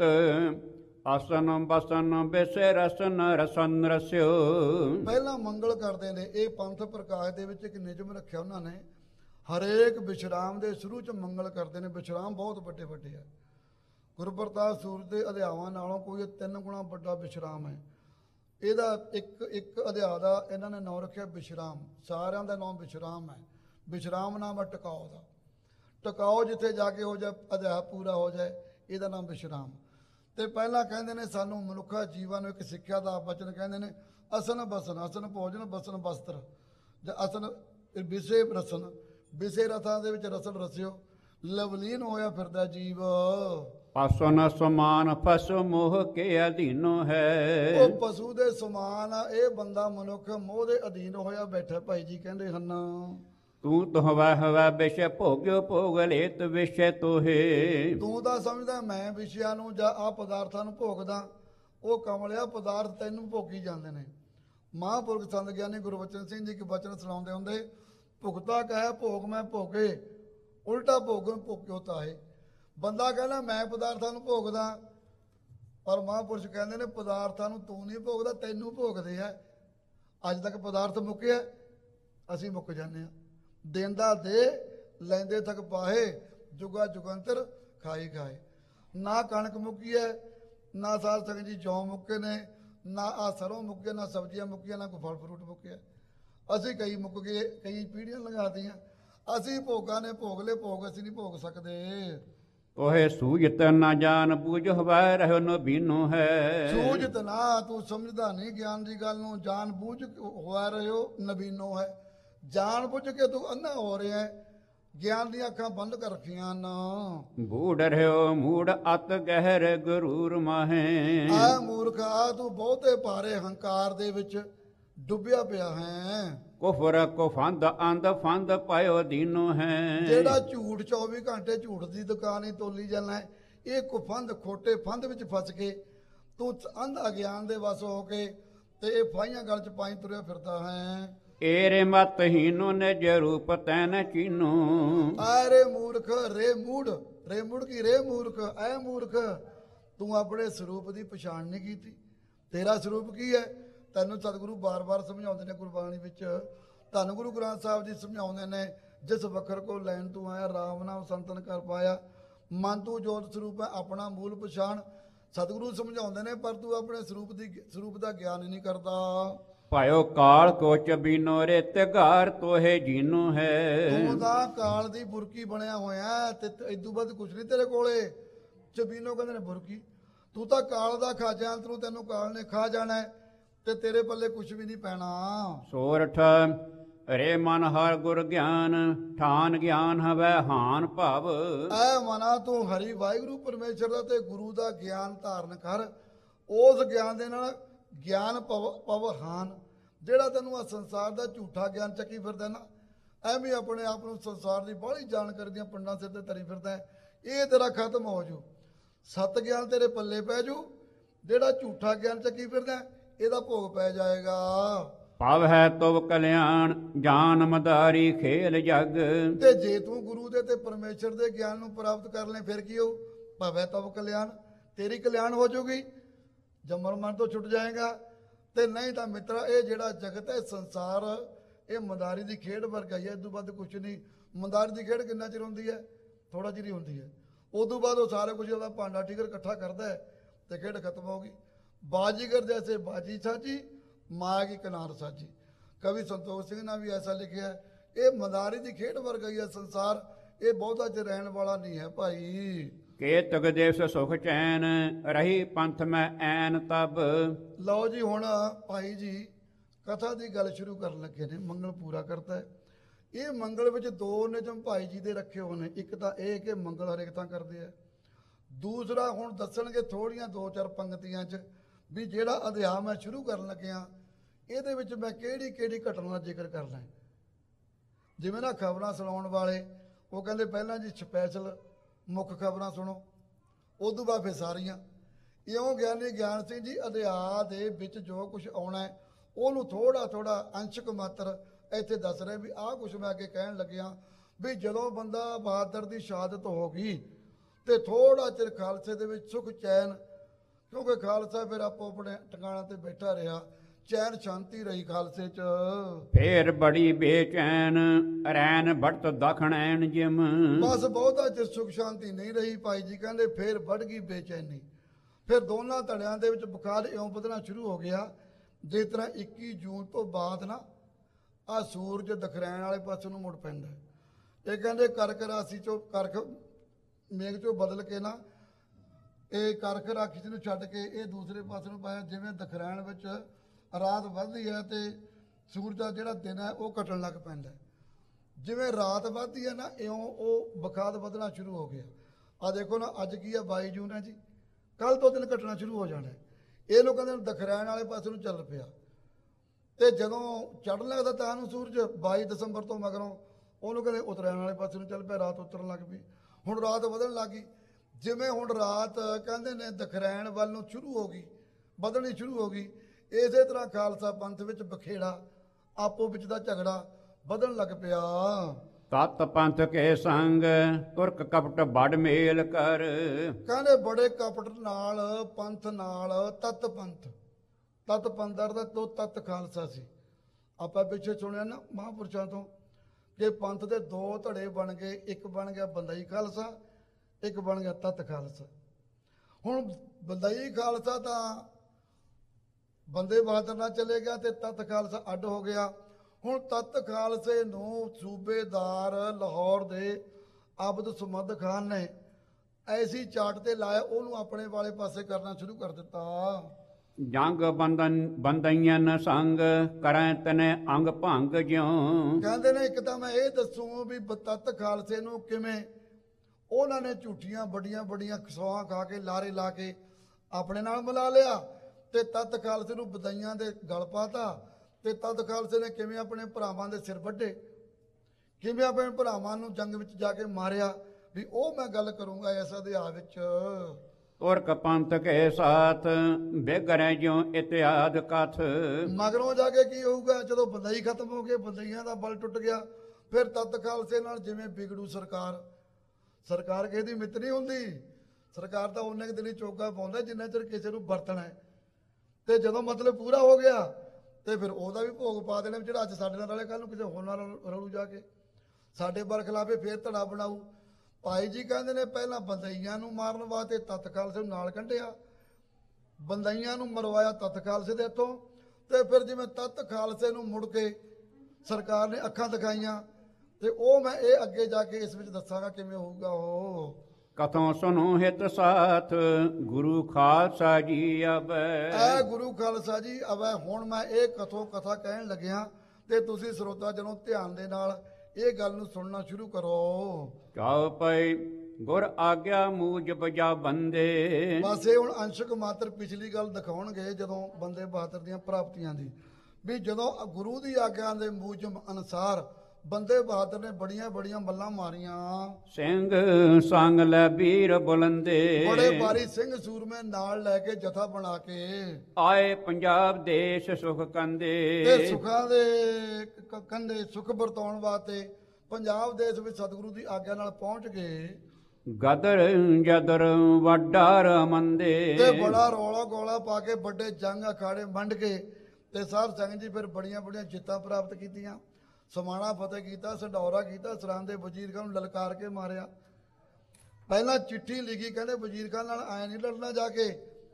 ਆਸਨ ਬਸਨ ਬਿਸੇ ਰਸਨ ਰਸਨ ਰਸਿਓ। ਪਹਿਲਾਂ ਮੰਗਲ ਕਰਦੇ ਨੇ। ਇਹ ਪੰਥ ਪ੍ਰਕਾਸ਼ ਦੇ ਵਿੱਚ ਇੱਕ ਨਿਯਮ ਰੱਖਿਆ ਉਹਨਾਂ ਨੇ, ਹਰੇਕ ਵਿਸ਼ਰਾਮ ਦੇ ਸ਼ੁਰੂ 'ਚ ਮੰਗਲ ਕਰਦੇ ਨੇ। ਵਿਸ਼ਰਾਮ ਬਹੁਤ ਵੱਡੇ ਵੱਡੇ ਆ। ਗੁਰਪ੍ਰਤਾਪ ਸੂਰਜ ਦੇ ਅਧਿਆਵਾਂ ਨਾਲੋਂ ਕੋਈ ਤਿੰਨ ਗੁਣਾ ਵੱਡਾ ਵਿਸ਼ਰਾਮ ਹੈ। ਇਹਦਾ ਇੱਕ ਇੱਕ ਅਧਿਆ ਦਾ ਇਹਨਾਂ ਨੇ ਨਾਮ ਰੱਖਿਆ ਵਿਸ਼ਰਾਮ। ਸਾਰਿਆਂ ਦਾ ਨਾਮ ਵਿਸ਼ਰਾਮ ਹੈ। ਵਿਸ਼ਰਾਮ ਨਾਮ ਹੈ ਟਿਕਾਓ ਦਾ। ਟਿਕਾਓ ਜਿੱਥੇ ਜਾ ਕੇ ਹੋ ਜਾਏ, ਅਧਿਆ ਪੂਰਾ ਹੋ ਜਾਏ, ਇਹਦਾ ਨਾਮ ਵਿਸ਼ਰਾਮ। ਤੇ ਪਹਿਲਾਂ ਕਹਿੰਦੇ ਨੇ ਸਾਨੂੰ ਮਨੁੱਖਾ ਜੀਵਾਂ ਨੂੰ ਇੱਕ ਸਿੱਖਿਆ ਦਾ ਬਚਨ ਕਹਿੰਦੇ ਨੇ, ਅਸਨ ਬਸਨ, ਅਸਨ ਭੋਜਨ ਬਸਨ ਬਸਤਰ, ਜਾਂ ਅਸਨ ਵਿਸੇ ਰਸਨ, ਵਿਸੇ ਰਥਾਂ ਦੇ ਵਿੱਚ ਰਸਨ ਰਸਿਓ, ਲਵਲੀਨ ਹੋਇਆ ਫਿਰਦਾ ਜੀਵ। ਪਸਨ ਸਮਾਨ ਪਸ਼ੂ ਮੋਹ ਕੇ ਅਧੀਨੋ ਹੈ। ਉਹ ਪਸ਼ੂ ਦੇ ਸਮਾਨ ਆ ਇਹ ਬੰਦਾ ਮਨੁੱਖ, ਮੋਹ ਦੇ ਅਧੀਨ ਹੋਇਆ ਬੈਠਾ। ਭਾਈ ਜੀ ਕਹਿੰਦੇ ਹਨ ਤੂੰ ਤੋ ਹਵਾ ਹਵਾ ਵਿਸ਼ੇ ਭੋਗਿਓ ਭੋਗ ਲੇਤ ਵਿਸ਼ੇ ਤੋਹੇ। ਤੂੰ ਤਾਂ ਸਮਝਦਾ ਮੈਂ ਵਿਸ਼ਿਆਂ ਨੂੰ ਜਾਂ ਆ ਪਦਾਰਥਾਂ ਨੂੰ ਭੋਗਦਾ, ਉਹ ਕਮਲਿਆ ਪਦਾਰਥ ਤੈਨੂੰ ਭੋਗੀ ਜਾਂਦੇ ਨੇ। ਮਹਾਂਪੁਰਖ ਸੰਤ ਗਿਆਨੀ ਗੁਰਬਚਨ ਸਿੰਘ ਜੀ ਇੱਕ ਬਚਨ ਸੁਣਾਉਂਦੇ ਹੁੰਦੇ, ਭੁਗਤਾ ਕਹੇ ਭੋਗ ਮੈਂ ਭੋਗੇ, ਉਲਟਾ ਭੋਗਨ ਭੋਗਿਓ ਤਾਹੇ। ਬੰਦਾ ਕਹਿੰਦਾ ਮੈਂ ਪਦਾਰਥਾਂ ਨੂੰ ਭੋਗਦਾ, ਪਰ ਮਹਾਂਪੁਰਸ਼ ਕਹਿੰਦੇ ਨੇ ਪਦਾਰਥਾਂ ਨੂੰ ਤੂੰ ਨਹੀਂ ਭੋਗਦਾ, ਤੈਨੂੰ ਭੋਗਦੇ ਆ। ਅੱਜ ਤੱਕ ਪਦਾਰਥ ਮੁੱਕਿਆ, ਅਸੀਂ ਮੁੱਕ ਜਾਂਦੇ ਆ। ਦੇਂਦਾ ਦੇ ਲੈਂਦੇ ਤੱਕ ਪਾਹੇ, ਜੁਗਾ ਜੁਗੰਤਰ ਖਾਈ ਖਾਏ। ਨਾ ਕਣਕ ਮੁੱਕੀ ਹੈ, ਨਾ ਸਾਧ ਸੰਗਤ ਜੀ ਜੌਂ ਮੁੱਕੇ ਨੇ, ਨਾ ਆ ਸਰੋਂ ਮੁੱਕੇ, ਨਾ ਸਬਜ਼ੀਆਂ ਮੁੱਕੀਆਂ, ਨਾ ਕੋਈ ਫਲ ਫਰੂਟ ਮੁੱਕਿਆ। ਅਸੀਂ ਕਈ ਮੁੱਕ ਗਏ, ਕਈ ਪੀੜ੍ਹੀਆਂ ਲੰਘਾਤੀਆਂ। ਅਸੀਂ ਭੋਗਾਂ ਨੇ ਭੋਗ ਲਏ, ਭੋਗ ਅਸੀਂ ਨਹੀਂ ਭੋਗ ਸਕਦੇ। ਤੋਹੇ ਸੂਝਤ ਨਾ ਜਾਣ ਬੂਝ ਹਵੈ ਰਹਿ ਨ ਬੀਨੋ ਹੈ। ਸੂਝਤ ਨਾ, ਤੂੰ ਸਮਝਦਾ ਨਹੀਂ ਗਿਆਨ ਦੀ ਗੱਲ ਨੂੰ। ਜਾਣ ਬੂਝ ਹੋਇਆ ਰਹਿਓ ਨਬੀਨੋ ਹੈ। ਜਾਣ ਬੁੱਝ ਕੇ ਤੂੰ ਅੰਨਾ ਹੋ ਰਿਹਾ ਹੈ। ਗਿਆਨ ਦੀਆਂ ਅੱਖਾਂ ਬੰਦ ਕਰ ਰੱਖੀਆਂ ਨਾ। ਬੂੜ ਰਹਿਓ ਮੂੜ ਅਤ ਗਹਿਰ ਗਰੂਰ ਮਾਹੇ। ਆ ਮੂਰਖਾ, ਤੂੰ ਬਹੁਤੇ ਭਾਰੇ ਹੰਕਾਰ ਦੇ ਵਿੱਚ ਡੁੱਬਿਆ ਪਿਆ ਹੈ। ਕੁਫਰ ਕੁਫੰਦ ਅੰਧ ਫੰਦ ਪਾਇਓ ਦੀਨੋ ਹੈ। ਜਿਹੜਾ ਝੂਠ ਚੌਵੀ ਘੰਟੇ ਝੂਠ ਦੀ ਦੁਕਾਨ ਹੀ ਤੋਲੀ ਜਾਂਦਾ ਹੈ, ਇਹ ਕੁਫੰਦ ਖੋਟੇ ਫੰਦ ਵਿੱਚ ਫਸ ਕੇ ਤੂੰ ਅੰਧਾ ਗਿਆਨ ਦੇ ਵਸ ਹੋ ਕੇ ਤੇ ਇਹ ਫਾਈਆਂ ਗਲ ਚ ਪਾਈ ਤੁਰਿਆ ਫਿਰਦਾ ਹੈ। ਏਰੇ ਮਤ ਹੀਨੋ ਨਿਜ ਰੂਪ ਤੈਨ ਚੀਨੋ। ਆਰੇ ਮੂਰਖ, ਰੇ ਮੂੜ, ਰੇ ਮੂੜ ਕੀ ਰੇ ਮੂਰਖ, ਐ ਮੂਰਖ, ਤੂੰ ਆਪਣੇ ਸਰੂਪ ਦੀ ਪਛਾਣ ਨਹੀਂ ਕੀਤੀ। ਤੇਰਾ ਸਰੂਪ ਕੀ ਹੈ? ਤੈਨੂੰ ਸਤਿਗੁਰੂ ਬਾਰ-ਬਾਰ ਸਮਝਾਉਂਦੇ ਨੇ ਗੁਰਬਾਣੀ ਵਿੱਚ। ਧੰਨ ਗੁਰੂ ਗ੍ਰੰਥ ਸਾਹਿਬ ਜੀ ਸਮਝਾਉਂਦੇ ਨੇ, ਜਿਸ ਵਖਰ ਕੋ ਲੈਣ ਤੂੰ ਆਇਆ, ਰਾਮ ਨਾਮ ਸੰਤਨ ਕਰ ਪਾਇਆ। ਮਨ ਤੂੰ ਜੋਤ ਸਰੂਪ ਹੈ, ਆਪਣਾ ਮੂਲ ਪਛਾਣ। ਸਤਿਗੁਰੂ ਸਮਝਾਉਂਦੇ ਨੇ, ਪਰ ਤੂੰ ਆਪਣੇ ਸਰੂਪ ਦੀ ਸਰੂਪ ਦਾ ਗਿਆਨ ਹੀ ਨਹੀਂ ਕਰਦਾ। ਭਾਇਓ ਕਾਲ ਕੋਚ ਬੀਨੋ ਰੇ ਤਿਗਾਰ ਤੋਹੇ ਜੀਨੋ ਹੈ। ਤੂੰ ਤਾਂ ਕਾਲ ਦੀ ਬੁਰਕੀ ਬਣਿਆ ਹੋਇਆ ਤੇ ਇਦੋਂ ਵੱਧ ਕੁਛ ਨਹੀਂ ਤੇਰੇ ਕੋਲੇ। ਚਬੀਨੋ ਕਹਿੰਦੇ ਨੇ ਬੁਰਕੀ। ਤੂੰ ਤਾਂ ਕਾਲ ਦਾ ਖਾਜਾ, ਅੰਤਰੂ ਤੈਨੂੰ ਕਾਲ ਨੇ ਖਾ ਜਾਣਾ ਤੇ ਤੇਰੇ ਪੱਲੇ ਕੁਛ ਵੀ ਨਹੀਂ ਪੈਣਾ। ਸੋਰਠ ਰੇ ਮਨ ਹਰ ਗੁਰ ਗਿਆਨ, ਠਾਨ ਗਿਆਨ ਹਵੈ ਹਾਨ ਭਾਵ। ਐ ਮਨਾ, ਤੂੰ ਹਰੀ ਵਾਹਿਗੁਰੂ ਪਰਮੇਸ਼ਰ ਦਾ ਤੇ ਗੁਰੂ ਦਾ ਗਿਆਨ ਧਾਰਨ ਕਰ। ਉਸ ਗਿਆਨ ਦੇ ਨਾਲ ਗਿਆਨ ਪਵ ਪਵਹਾਨ, ਜਿਹੜਾ ਤੈਨੂੰ ਆ ਸੰਸਾਰ ਦਾ ਝੂਠਾ ਗਿਆਨ ਚੱਕੀ ਫਿਰਦਾ ਨਾ, ਐਵੇਂ ਆਪਣੇ ਆਪ ਨੂੰ ਸੰਸਾਰ ਦੀ ਬਾਹਲੀ ਜਾਣਕਾਰੀ ਦੀਆਂ ਪੰਡਾਂ ਸਿਰ ਤੇ ਤਰੀ ਫਿਰਦਾ, ਇਹ ਤੇਰਾ ਖਤਮ ਹੋ ਜੂ। ਸਤ ਗਿਆਨ ਤੇਰੇ ਪੱਲੇ ਪੈ ਜੂ। ਜਿਹੜਾ ਝੂਠਾ ਗਿਆਨ ਚੱਕੀ ਫਿਰਦਾ, ਇਹਦਾ ਭੋਗ ਪੈ ਜਾਏਗਾ। ਭਵ ਹੈ ਤੁਵ ਕਲਿਆਣ ਜਾਨ ਮਦਾਰੀ ਖੇਲ ਜਗ। ਤੇ ਜੇ ਤੂੰ ਗੁਰੂ ਦੇ ਤੇ ਪਰਮੇਸ਼ਰ ਦੇ ਗਿਆਨ ਨੂੰ ਪ੍ਰਾਪਤ ਕਰ ਲੈ, ਫਿਰ ਕੀ ਹੋ? ਭਵ ਹੈ ਤੁਵ ਕਲਿਆਣ, ਤੇਰੀ ਕਲਿਆਣ ਹੋ ਜਾਊਗੀ, ਜੰਮਣ ਮਨ ਤੋਂ ਛੁੱਟ ਜਾਏਗਾ। ਤੇ ਨਹੀਂ ਤਾਂ ਮਿੱਤਰਾ, ਇਹ ਜਿਹੜਾ ਜਗਤ ਹੈ, ਸੰਸਾਰ, ਇਹ ਮੰਦਾਰੀ ਦੀ ਖੇਡ ਵਰਗਾ ਹੀ ਹੈ। ਇਦੋਂ ਵੱਧ ਕੁਛ ਨਹੀਂ। ਮੰਦਾਰੀ ਦੀ ਖੇਡ ਕਿੰਨਾ ਚਿਰ ਹੁੰਦੀ ਹੈ? ਥੋੜਾ ਚਿਰ ਹੀ ਹੁੰਦੀ ਹੈ। ਉਦੋਂ ਬਾਅਦ ਉਹ ਸਾਰੇ ਕੁਝ ਉਹਦਾ ਭਾਂਡਾ ਠੀਕਰ ਇਕੱਠਾ ਕਰਦਾ ਹੈ ਤੇ ਖੇਡ ਖਤਮ ਹੋ ਗਈ। ਬਾਜੀਗਰ ਜੈਸੇ ਬਾਜੀ ਸਾਜੀ, ਮਾਇਆ ਕੀ ਕਿਨਾਰ ਸਾਜੀ। ਕਵੀ ਸੰਤੋਖ ਸਿੰਘ ਨੇ ਵੀ ਐਸਾ ਲਿਖਿਆ ਹੈ। ਇਹ ਮੰਦਾਰੀ ਦੀ ਖੇਡ ਵਰਗਾ ਹੀ ਹੈ ਸੰਸਾਰ। ਇਹ ਬਹੁਤਾ ਚਿਰ ਰਹਿਣ ਵਾਲਾ ਨਹੀਂ ਹੈ ਭਾਈ। ਕੇ ਤਗ ਦੇਵ ਸੁਖ ਚੈਨ ਰਹੀ ਪੰਥ ਮੈਂ ਐਨ ਤਬ। ਲਓ ਜੀ, ਹੁਣ ਭਾਈ ਜੀ ਕਥਾ ਦੀ ਗੱਲ ਸ਼ੁਰੂ ਕਰਨ ਲੱਗੇ ਨੇ। ਮੰਗਲ ਪੂਰਾ ਕਰਤਾ ਹੈ। ਇਹ ਮੰਗਲ ਵਿੱਚ ਦੋ ਨਿਯਮ ਭਾਈ ਜੀ ਦੇ ਰੱਖੇ ਹੋਏ ਨੇ। ਇੱਕ ਤਾਂ ਇਹ ਕਿ ਮੰਗਲ ਹਰੇਕ ਤਾਂ ਕਰਦੇ ਆ। ਦੂਸਰਾ ਹੁਣ ਦੱਸਣਗੇ ਥੋੜੀਆਂ ਦੋ ਚਾਰ ਪੰਕਤੀਆਂ 'ਚ ਵੀ ਜਿਹੜਾ ਅਧਿਆਇ ਮੈਂ ਸ਼ੁਰੂ ਕਰਨ ਲੱਗਿਆ, ਇਹਦੇ ਵਿੱਚ ਮੈਂ ਕਿਹੜੀ ਕਿਹੜੀ ਘਟਨਾ ਦਾ ਜ਼ਿਕਰ ਕਰਨਾ ਹੈ। ਜਿਵੇਂ ਨਾ ਖਬਰਾਂ ਸੁਣਾਉਣ ਵਾਲੇ, ਉਹ ਕਹਿੰਦੇ ਪਹਿਲਾਂ ਜੀ ਸਪੈਸ਼ਲ ਮੁੱਖ ਖਬਰਾਂ ਸੁਣੋ, ਉਦੋਂ ਬਾਅਦ ਫਿਰ ਸਾਰੀਆਂ। ਇਉਂ ਗਿਆਨੀ ਗਿਆਨ ਸਿੰਘ ਜੀ ਅਧਿਆਇ ਦੇ ਵਿੱਚ ਜੋ ਕੁਝ ਆਉਣਾ ਹੈ, ਉਹਨੂੰ ਥੋੜਾ ਥੋੜਾ ਅੰਸ਼ਕ ਮਾਤਰ ਇੱਥੇ ਦੱਸ ਰਹੇ ਵੀ ਆਹ ਕੁਛ ਮੈਂ ਅੱਗੇ ਕਹਿਣ ਲੱਗਿਆ। ਵੀ ਜਦੋਂ ਬੰਦਾ ਬਹਾਦਰ ਦੀ ਸ਼ਹਾਦਤ ਹੋ ਗਈ ਤੇ ਥੋੜਾ ਚਿਰ ਖਾਲਸੇ ਦੇ ਵਿੱਚ ਸੁਖ ਚੈਨ, ਕਿਉਂਕਿ ਖਾਲਸਾ ਫਿਰ ਆਪੋ ਆਪਣੇ ਟਿਕਾਣਾ ਤੇ ਬੈਠਾ ਰਿਹਾ, ਚੈਨ ਸ਼ਾਂਤੀ ਰਹੀ ਖਾਲਸੇ 'ਚ। ਫੇਰ ਬੜੀ ਬੇਚੈਨ ਰੈਨ ਬੜਤ ਦਖਣ ਐਨ ਜਿਮ। ਬਸ ਬਹੁਤਾ ਚਿਰ ਸੁਖ ਸ਼ਾਂਤੀ ਨਹੀਂ ਰਹੀ। ਭਾਈ ਜੀ ਕਹਿੰਦੇ ਫੇਰ ਵੱਧ ਗਈ ਬੇਚੈਨੀ। ਫਿਰ ਦੋਨਾਂ ਧੜਿਆਂ ਦੇ ਵਿੱਚ ਬੁਖਾਰ ਇਉਂ ਵਧਣਾ ਸ਼ੁਰੂ ਹੋ ਗਿਆ, ਜਿਸ ਤਰ੍ਹਾਂ ਇੱਕੀ ਜੂਨ ਤੋਂ ਬਾਅਦ ਨਾ ਆ ਸੂਰਜ ਦਖਰੈਣ ਵਾਲੇ ਪਾਸੇ ਨੂੰ ਮੁੜ ਪੈਂਦਾ। ਇਹ ਕਹਿੰਦੇ ਕਰਕ ਰਾਸ਼ੀ ਚੋਂ, ਕਰਕ ਮੇਘ ਚੋਂ ਬਦਲ ਕੇ ਨਾ, ਇਹ ਕਰਕ ਰਾਸ਼ੀ ਨੂੰ ਛੱਡ ਕੇ ਇਹ ਦੂਸਰੇ ਪਾਸੇ ਨੂੰ ਪਾਇਆ। ਜਿਵੇਂ ਦਖਰੈਣ ਵਿੱਚ ਰਾਤ ਵੱਧਦੀ ਹੈ ਤੇ ਸੂਰਜ ਦਾ ਜਿਹੜਾ ਦਿਨ ਹੈ ਉਹ ਘਟਣ ਲੱਗ ਪੈਂਦਾ। ਜਿਵੇਂ ਰਾਤ ਵੱਧਦੀ ਹੈ ਨਾ, ਇਉਂ ਉਹ ਬਖਾਦ ਵਧਣਾ ਸ਼ੁਰੂ ਹੋ ਗਿਆ। ਆ ਦੇਖੋ ਨਾ, ਅੱਜ ਕੀ ਆ? ਬਾਈ ਜੂਨ ਹੈ ਜੀ। ਕੱਲ ਤੋਂ ਦਿਨ ਘਟਣਾ ਸ਼ੁਰੂ ਹੋ ਜਾਣਾ। ਇਹ ਲੋਕਾਂ ਦੇ ਦਖਰੈਣ ਵਾਲੇ ਪਾਸੇ ਨੂੰ ਚੱਲ ਪਿਆ। ਤੇ ਜਦੋਂ ਚੜ੍ਹਨ ਲੱਗਦਾ ਤਾਂ ਨੂੰ ਸੂਰਜ ਬਾਈ ਦਸੰਬਰ ਤੋਂ ਮਗਰੋਂ ਉਹਨੂੰ ਕਹਿੰਦੇ ਉਤਰਾਇਣ ਵਾਲੇ ਪਾਸੇ ਨੂੰ ਚੱਲ ਪਿਆ। ਰਾਤ ਉਤਰਨ ਲੱਗ ਪਈ। ਹੁਣ ਰਾਤ ਵਧਣ ਲੱਗ ਗਈ। ਜਿਵੇਂ ਹੁਣ ਰਾਤ ਕਹਿੰਦੇ ਨੇ ਦਖਰੈਣ ਵੱਲ ਨੂੰ ਸ਼ੁਰੂ ਹੋ ਗਈ, ਵਧਣੀ ਸ਼ੁਰੂ ਹੋ ਗਈ। ਇਸੇ ਤਰ੍ਹਾਂ ਖਾਲਸਾ ਪੰਥ ਵਿੱਚ ਬਖੇੜਾ, ਆਪੋ ਵਿੱਚ ਦਾ ਝਗੜਾ ਵਧਣ ਲੱਗ ਪਿਆ। ਤਤ ਪੰਥ ਕੇ ਸੰਗ ਤੁਰਕ ਕਪਟ ਬੜ ਮੇਲ ਕਰ। ਕਹਿੰਦੇ ਬੜੇ ਕਪਟ ਨਾਲ ਪੰਥ ਨਾਲ ਤਤ ਪੰਥ ਤਤ ਪੰਥਰ ਦਾ ਤੋਂ ਤਤ ਖਾਲਸਾ ਸੀ। ਆਪਾਂ ਪਿੱਛੇ ਸੁਣਿਆ ਨਾ ਮਹਾਂਪੁਰਸ਼ਾਂ ਤੋਂ ਕਿ ਪੰਥ ਦੇ ਦੋ ਧੜੇ ਬਣ ਗਏ, ਇੱਕ ਬਣ ਗਿਆ ਬੰਦਈ ਖਾਲਸਾ, ਇੱਕ ਬਣ ਗਿਆ ਤਤ ਖਾਲਸਾ। ਹੁਣ ਬੰਦਈ ਖਾਲਸਾ ਤਾਂ ਬੰਦੇ ਬਹਾਦਰ ਨਾਲ ਚਲੇ ਗਿਆ ਤੇ ਤਤ ਖਾਲਸਾ ਅੱਡ ਹੋ ਗਿਆ। ਹੁਣ ਤਤ ਖਾਲਸੇ ਨੂੰ ਸੂਬੇਦਾਰ ਲਾਹੌਰ ਦੇ ਆਬਦ ਸਮਦ ਖਾਨ ਨੇ ਐਸੀ ਚਾਟ ਤੇ ਲਾਇਆ, ਉਹਨੂੰ ਆਪਣੇ ਵਾਲੇ ਪਾਸੇ ਕਰਨਾ ਸ਼ੁਰੂ ਕਰ ਦਿੱਤਾ। ਜੰਗ ਬੰਦਨ ਬੰਦਈਆਂ ਸੰਗ ਕਰੈ ਤਨੇ ਅੰਗ ਭੰਗ ਜਿਉ। ਕਹਿੰਦੇ ਨੇ ਇੱਕ ਤਾਂ ਮੈਂ ਇਹ ਦੱਸੂ ਵੀ ਤਤ ਖਾਲਸੇ ਨੂੰ ਕਿਵੇਂ ਉਹਨਾਂ ਨੇ ਝੂਠੀਆਂ ਵੱਡੀਆਂ ਵੱਡੀਆਂ ਖਸੌਆਂ ਖਾ ਕੇ ਲਾਰੇ ਲਾ ਕੇ ਆਪਣੇ ਨਾਲ ਮਿਲਾ ਲਿਆ ਤੇ ਤਤ ਖਾਲਸੇ ਨੂੰ ਬਦਾਈਆਂ ਦੇ ਗਲ ਪਾਤਾ। ਤੇ ਤਤ ਖਾਲਸੇ ਨੇ ਕਿਵੇਂ ਆਪਣੇ ਭਰਾਵਾਂ ਦੇ ਸਿਰ ਵੱਢੇ, ਕਿਵੇਂ ਆਪਣੇ ਭਰਾਵਾਂ ਨੂੰ ਜੰਗ ਵਿੱਚ ਜਾ ਕੇ ਮਾਰਿਆ, ਵੀ ਉਹ ਮੈਂ ਗੱਲ ਕਰੂੰਗਾ ਇਸ ਅਧਿਆਇ ਵਿੱਚ। ਤੁਰਕ ਪੰਥ ਕੇ ਸਾਥ ਬੇਗਰੈ ਜਿਉ ਇਤਿਆਦ ਕਥ। ਮਗਰੋਂ ਜਾ ਕੇ ਕੀ ਹੋਊਗਾ ਜਦੋਂ ਬੰਦਈ ਖਤਮ ਹੋ ਗਏ, ਬੰਦਈਆਂ ਦਾ ਬਲ ਟੁੱਟ ਗਿਆ, ਫਿਰ ਤਤ ਖਾਲਸੇ ਨਾਲ ਜਿਵੇਂ ਵਿਗੜੂ ਸਰਕਾਰ। ਸਰਕਾਰ ਕਿਸੇ ਦੀ ਮਿੱਤ ਨਹੀਂ ਹੁੰਦੀ, ਸਰਕਾਰ ਤਾਂ ਉਹਨੇ ਦਿਨ ਹੀ ਚੋਗਾ ਪਾਉਂਦਾ ਜਿੰਨਾ ਚਿਰ ਕਿਸੇ ਨੂੰ ਵਰਤਣਾ ਹੈ। ਤੇ ਜਦੋਂ ਮਤਲਬ ਪੂਰਾ ਹੋ ਗਿਆ ਤੇ ਫਿਰ ਉਹਦਾ ਵੀ ਭੋਗ ਪਾ ਦੇਣਾ, ਜਿਹੜਾ ਅੱਜ ਸਾਡੇ ਨਾਲ ਰਲੇ ਕੱਲ ਨੂੰ ਕਿਸੇ ਹੋਰ ਨਾਲ ਰਲੂ ਜਾ ਕੇ ਸਾਡੇ ਬਰਖਲਾਫੇ ਫੇਰ ਧੜਾ ਬਣਾਊ। ਭਾਈ ਜੀ ਕਹਿੰਦੇ ਨੇ ਪਹਿਲਾਂ ਬੰਦਈਆਂ ਨੂੰ ਮਾਰਨ ਵਾਸਤੇ ਤਤ ਖਾਲਸੇ ਨੂੰ ਨਾਲ ਕੱਢਿਆ, ਬੰਦਈਆਂ ਨੂੰ ਮਰਵਾਇਆ ਤਤ ਖਾਲਸੇ ਦੇ ਹੱਥੋਂ, ਤੇ ਫਿਰ ਜਿਵੇਂ ਤਤ ਖਾਲਸੇ ਨੂੰ ਮੁੜ ਕੇ ਸਰਕਾਰ ਨੇ ਅੱਖਾਂ ਦਿਖਾਈਆਂ ਤੇ ਉਹ ਮੈਂ ਇਹ ਅੱਗੇ ਜਾ ਕੇ ਇਸ ਵਿੱਚ ਦੱਸਾਂਗਾ ਕਿਵੇਂ ਹੋਊਗਾ ਉਹ। ਕਥੋਂ ਸੁਨੋ ਹਿਤ ਸਾਥ ਗੁਰੂ ਖਾਲਸਾ ਜੀ ਅਬੈ। ਐ ਗੁਰੂ ਖਾਲਸਾ ਜੀ ਅਬੈ। ਹੁਣ ਮੈਂ ਇਹ ਕਥੋ ਕਥਾ ਕਹਿਣ ਲੱਗਿਆ ਤੇ ਤੁਸੀਂ ਸਰੋਤਾ ਜਨੋਂ ਧਿਆਨ ਦੇ ਨਾਲ ਇਹ ਗੱਲ ਨੂੰ ਸੁਣਨਾ ਸ਼ੁਰੂ ਕਰੋ। ਚਾਉ ਪਈ ਗੁਰ ਆਗਿਆ ਮੂਜਬ ਜਾ ਬੰਦੇ। ਬਸ ਇਹ ਹੁਣ ਅੰਸ਼ਕ ਮਾਤਰ ਪਿਛਲੀ ਗੱਲ ਦਿਖਾਉਣਗੇ ਜਦੋਂ ਬੰਦੇ ਬਹਾਦਰ ਦੀਆਂ ਪ੍ਰਾਪਤੀਆਂ ਦੀ, ਵੀ ਜਦੋਂ ਗੁਰੂ ਦੀ ਆਗਿਆ ਦੇ ਮੂਜਬ ਅਨੁਸਾਰ ਬੰਦੇ ਬਹਾਦਰ ਨੇ ਬੜੀਆਂ ਬੜੀਆਂ ਮੱਲਾਂ ਮਾਰੀਆਂ। ਸਿੰਘ ਸੰਗ ਲੈ ਵੀਰ ਬੁਲੰਦੇ। ਬੜੇ ਭਾਰੀ ਸਿੰਘ ਸੂਰਮੇ ਨਾਲ ਲੈ ਕੇ ਜਥਾ ਬਣਾ ਕੇ ਆਏ ਪੰਜਾਬ ਦੇਸ਼ ਸੁਖ ਕੰਦੇ। ਤੇ ਸੁਖਾਂ ਦੇ ਕ- ਕੰਢੇ ਸੁਖ ਵਰਤਾਉਣ ਵਾਸਤੇ ਪੰਜਾਬ ਦੇਸ਼ ਵਿੱਚ ਸਤਿਗੁਰੂ ਦੀ ਆਗਿਆ ਨਾਲ ਪਹੁੰਚ ਗਏ। ਗਦਰ ਜਦਰ ਵੱਡਾਰ ਮੰਦੇ। ਤੇ ਬੜਾ ਰੌਲਾ ਗੋਲਾ ਪਾ ਕੇ ਵੱਡੇ ਜੰਗ ਅਖਾੜੇ ਮੰਡ ਕੇ ਤੇ ਸਾਧ ਸੰਗਤ ਜੀ ਫਿਰ ਬੜੀਆਂ ਬੜੀਆਂ ਜਿੱਤਾਂ ਪ੍ਰਾਪਤ ਕੀਤੀਆਂ। ਸਮਾਣਾ ਫਤਿਹ ਕੀਤਾ, ਸਡੌਰਾ ਕੀਤਾ, ਸਰਹੰਦ ਦੇ ਵਜ਼ੀਰ ਖਾਨ ਨੂੰ ਲਲਕਾਰ ਕੇ ਮਾਰਿਆ। ਪਹਿਲਾਂ ਚਿੱਠੀ ਲਿਖੀ, ਕਹਿੰਦੇ ਵਜ਼ੀਰ ਖਾਨ ਨਾਲ ਐ ਨਹੀਂ ਲੜਨਾ, ਜਾ ਕੇ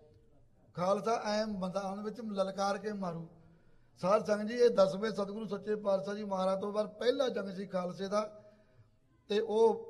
ਖਾਲਸਾ ਐ ਮੈਦਾਨ ਵਿੱਚ ਲਲਕਾਰ ਕੇ ਮਾਰੂ। ਸਾਧ ਸੰਗਤ ਜੀ ਇਹ ਦਸਵੇਂ ਸਤਿਗੁਰੂ ਸੱਚੇ ਪਾਤਸ਼ਾਹ ਜੀ ਮਹਾਰਾਜ ਤੋਂ ਬਾਅਦ ਪਹਿਲਾ ਜੰਗ ਸੀ ਖਾਲਸੇ ਦਾ, ਤੇ ਉਹ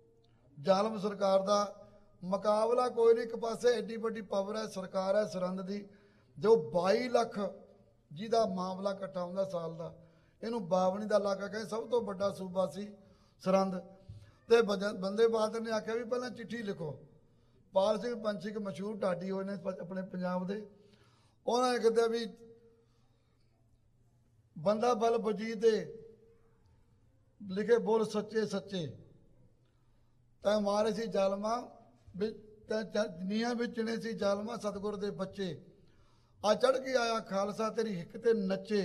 ਜ਼ਾਲਮ ਸਰਕਾਰ ਦਾ ਮੁਕਾਬਲਾ ਕੋਈ ਨਹੀਂ। ਇੱਕ ਪਾਸੇ ਐਡੀ ਵੱਡੀ ਪਾਵਰ ਹੈ, ਸਰਕਾਰ ਹੈ ਸਰਹੰਦ ਦੀ, ਜੋ ਬਾਈ ਲੱਖ ਜਿਹਦਾ ਮਾਮਲਾ ਇਕੱਠਾ ਹੁੰਦਾ ਸਾਲ ਦਾ, ਇਹਨੂੰ ਬਾਵਨੀ ਦਾ ਇਲਾਕਾ ਕਹਿੰਦੇ, ਸਭ ਤੋਂ ਵੱਡਾ ਸੂਬਾ ਸੀ ਸਰਹੰਦ। ਤੇ ਬਜ- ਬੰਦੇ ਬਹਾਦਰ ਨੇ ਆਖਿਆ ਵੀ ਪਹਿਲਾਂ ਚਿੱਠੀ ਲਿਖੋ। ਪਾਲ ਸਿੰਘ ਪੰਛੀ ਇੱਕ ਮਸ਼ਹੂਰ ਢਾਡੀ ਹੋਏ ਨੇ ਪ- ਆਪਣੇ ਪੰਜਾਬ ਦੇ, ਉਹਨਾਂ ਨੇ ਕਿਹਾ ਵੀ ਬੰਦਾ ਬਲ ਵਜੀਦ ਦੇ ਲਿਖੇ ਬੋਲ ਸੱਚੇ ਸੱਚੇ ਤੈ ਮਾਰੇ ਸੀ ਜ਼ਾਲਮਾ ਵੀ ਤੈ ਨੀਹਾਂ ਵਿੱਚ ਚਿਣੇ ਸੀ ਜ਼ਾਲਮਾ ਸਤਿਗੁਰ ਦੇ ਬੱਚੇ। ਆ ਚੜ ਕੇ ਆਇਆ ਖਾਲਸਾ ਤੇਰੀ ਹਿੱਕ ਤੇ ਨੱਚੇ।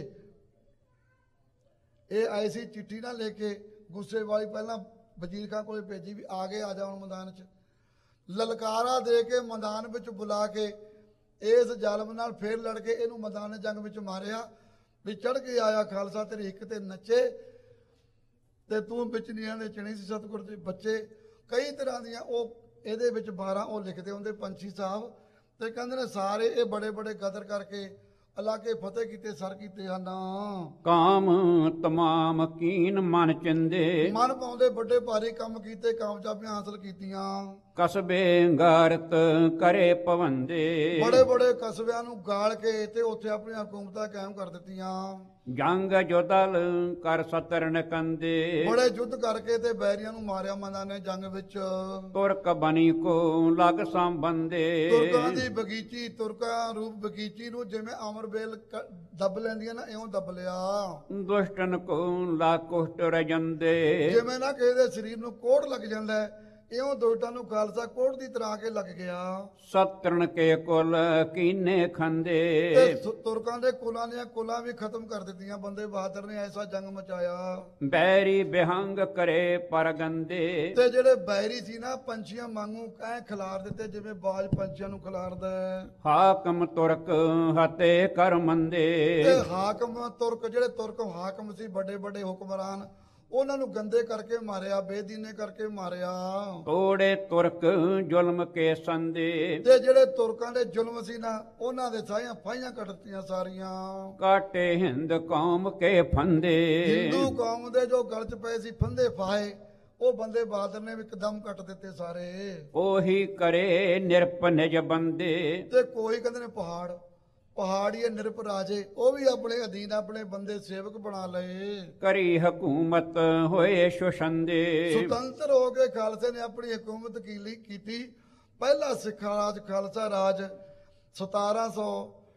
ਇਹ ਆਈ ਸੀ ਚਿੱਠੀ ਨਾ ਲੈ ਕੇ ਗੁੱਸੇ ਵਾਲੀ, ਪਹਿਲਾਂ ਵਜ਼ੀਰ ਖਾਨ ਕੋਲੇ ਭੇਜੀ ਵੀ ਆ ਗਏ, ਆ ਜਾ ਹੁਣ ਮੈਦਾਨ 'ਚ। ਲਲਕਾਰਾ ਦੇ ਕੇ ਮੈਦਾਨ ਵਿੱਚ ਬੁਲਾ ਕੇ ਇਸ ਜ਼ਾਲਮ ਨਾਲ ਫੇਰ ਲੜ ਕੇ ਇਹਨੂੰ ਮੈਦਾਨ ਜੰਗ ਵਿੱਚ ਮਾਰਿਆ ਵੀ ਚੜ ਕੇ ਆਇਆ ਖਾਲਸਾ ਤੇਰੀ ਹਿੱਕ ਤੇ ਨੱਚੇ ਤੇ ਤੂੰ ਵਿੱਚ ਨੀਹਾਂ ਦੇ ਚਿਣੇ ਸੀ ਸਤਿਗੁਰ ਦੇ ਬੱਚੇ। ਕਈ ਤਰ੍ਹਾਂ ਦੀਆਂ ਉਹ ਇਹਦੇ ਵਿੱਚ ਬਾਰਾਂ ਉਹ ਲਿਖਦੇ ਹੁੰਦੇ ਪੰਛੀ ਸਾਹਿਬ, ਤੇ ਕਹਿੰਦੇ ਨੇ ਸਾਰੇ ਇਹ ਬੜੇ ਬੜੇ ਗਦਰ ਕਰਕੇ ਇਲਾਕੇ ਫਤਿਹ ਕੀਤੇ, ਸਰ ਕੀਤੇ ਹਨ। ਕਾਮ ਤਮਾਮ ਕੀਨ ਮਨ ਚਿੰਦੇ। ਮਨ ਪਾਉਂਦੇ ਵੱਡੇ ਭਾਰੀ ਕੰਮ ਕੀਤੇ, ਕਾਮਯਾਬੀਆਂ ਹਾਸਲ ਕੀਤੀਆਂ। ਕਸਬੇ ਗਾਰਤ ਕਰੇ ਪਵੰਦੇ। ਬੜੇ ਬੜੇ ਕਸਬਿਆਂ ਨੂੰ ਗਾਲ ਕੇ ਤੇ ਉੱਥੇ ਆਪਣੀਆਂ ਹਕੂਮਤਾਂ ਕਾਇਮ ਕਰ ਦਿੱਤੀਆਂ। ਜੰਗ ਜੋਦਲ ਕਰ ਸਤਰਨ ਕੰਦੇ। ਬੜੇ ਯੁੱਧ ਕਰਕੇ ਤੇ ਬੈਰੀਆਂ ਨੂੰ ਮਾਰਿਆ ਮੈਦਾਨੇ ਜੰਗ ਵਿੱਚ। ਤੁਰਕ ਬਣੀ ਕੋ ਲਗ ਸੰਬੰਦੇ। ਤੁਰਕਾਂ ਦੀ ਬਗੀਚੀ, ਤੁਰਕਾਂ ਰੂਪ ਬਗੀਚੀ ਨੂੰ ਜਿਵੇਂ ਅਮਰ ਬੇਲ ਕ- ਦੱਬ ਲੈਂਦੀਆਂ ਨਾ, ਇਉਂ ਦੱਬ ਲਿਆ। ਦੁਸ਼ਟਨ ਕੋ ਲਾ ਕੁਸ਼ਟ ਰਜੰਦੇ। ਜਿਵੇਂ ਨਾ ਕਿਸੇ ਦੇ ਸਰੀਰ ਨੂੰ ਕੋੜ ਲੱਗ ਜਾਂਦਾ ਹੈ, ਇਉਂ ਦੁਸ਼ਟਾਂ ਨੂੰ ਖਾਲਸਾ ਕੋੜ ਦੀ ਤਰ੍ਹਾਂ ਕੇ ਲੱਗ ਗਿਆ। ਸਤਰਨ ਕੇ ਕੁਲ ਕੀਨੇ ਤੇ ਖੰਦੇ ਸੁ- ਤੁਰਕਾਂ ਦੇ ਕੁਲਾਂ ਦੀਆਂ ਕੁਲਾਂ ਵੀ ਖਤਮ ਕਰ ਦਿੱਤੀਆਂ। ਬੰਦੇ ਬਹਾਦਰ ਨੇ ਐਸਾ ਜੰਗ ਮਚਾਇਆ। ਬੈਰੀ ਬਿਹੰਗ ਕਰੇ ਪਰਗੰਦੇ ਤੇ ਜਿਹੜੇ ਬੈਰੀ ਸੀ ਨਾ, ਪੰਛੀਆਂ ਵਾਂਗੂ ਐ ਖਿਲਾਰ ਦਿੱਤੇ ਜਿਵੇਂ ਬਾਜ ਪੰਛੀਆਂ ਨੂੰ ਖਿਲਾਰਦਾ ਹੈ। ਹਾਕਮ ਤੁਰਕ ਹਤੇ ਕਰ ਮੰਦੇ ਤੇ ਹਾਕਮ ਤੁਰਕ, ਜਿਹੜੇ ਤੁਰਕ ਹਾਕਮ ਸੀ, ਵੱਡੇ ਵੱਡੇ ਹੁਕਮਰਾਨ, ਉਹਨਾਂ ਨੂੰ ਗੰਦੇ ਕਰਕੇ ਮਾਰਿਆ, ਬੇਦੀਨੇ ਕਰਕੇ ਮਾਰਿਆ। ਤੋੜੇ ਤੁਰਕ ਜ਼ੁਲਮ ਕੇ ਸੰਦੇ ਤੇ ਜਿਹੜੇ ਤੁਰਕਾਂ ਦੇ ਜ਼ੁਲਮ ਸੀ ਨਾ, ਉਹਨਾਂ ਦੇ ਸਾਰੀਆਂ ਫਾਹੀਆਂ ਕੱਟਤੀਆਂ ਸਾਰੀਆਂ। ਕਾਟੇ ਹਿੰਦ ਕੌਮ ਕੇ ਫੰਦੇ ਹਿੰਦੂ ਕੌਮ ਦੇ ਜੋ ਗਲ ਚ ਪਏ ਸੀ ਫੰਦੇ ਫਾਹੇ, ਉਹ ਬੰਦੇ ਬਹਾਦਰ ਨੇ ਵੀ ਇੱਕਦਮ ਕੱਟ ਦਿੱਤੇ ਸਾਰੇ। ਉਹੀ ਕਰੇ ਨਿਰਪ ਨਿਜ ਬੰਦੇ ਤੇ ਕੋਈ ਕਹਿੰਦੇ ਨੇ ਪਹਾੜ ਪਹਾੜੀਏ ਨਿਰਪ ਰਾਜੇ, ਉਹ ਵੀ ਆਪਣੇ ਅਧੀਨ ਆਪਣੇ ਬੰਦੇ ਸੇਵਕ ਬਣਾ ਲਏ। ਕਰੀ ਹਕੂਮਤ ਹੋਏ ਸ਼ੋਸ਼ੰਦੇ ਸੁਤੰਤਰ ਹੋ ਕੇ ਖਾਲਸੇ ਨੇ ਆਪਣੀ ਹਕੂਮਤ ਕੀਲੀ ਕੀਤੀ। ਪਹਿਲਾ ਸਿੱਖ ਰਾਜ ਖਾਲਸਾ ਰਾਜ ਸਤਾਰਾਂ ਸੌ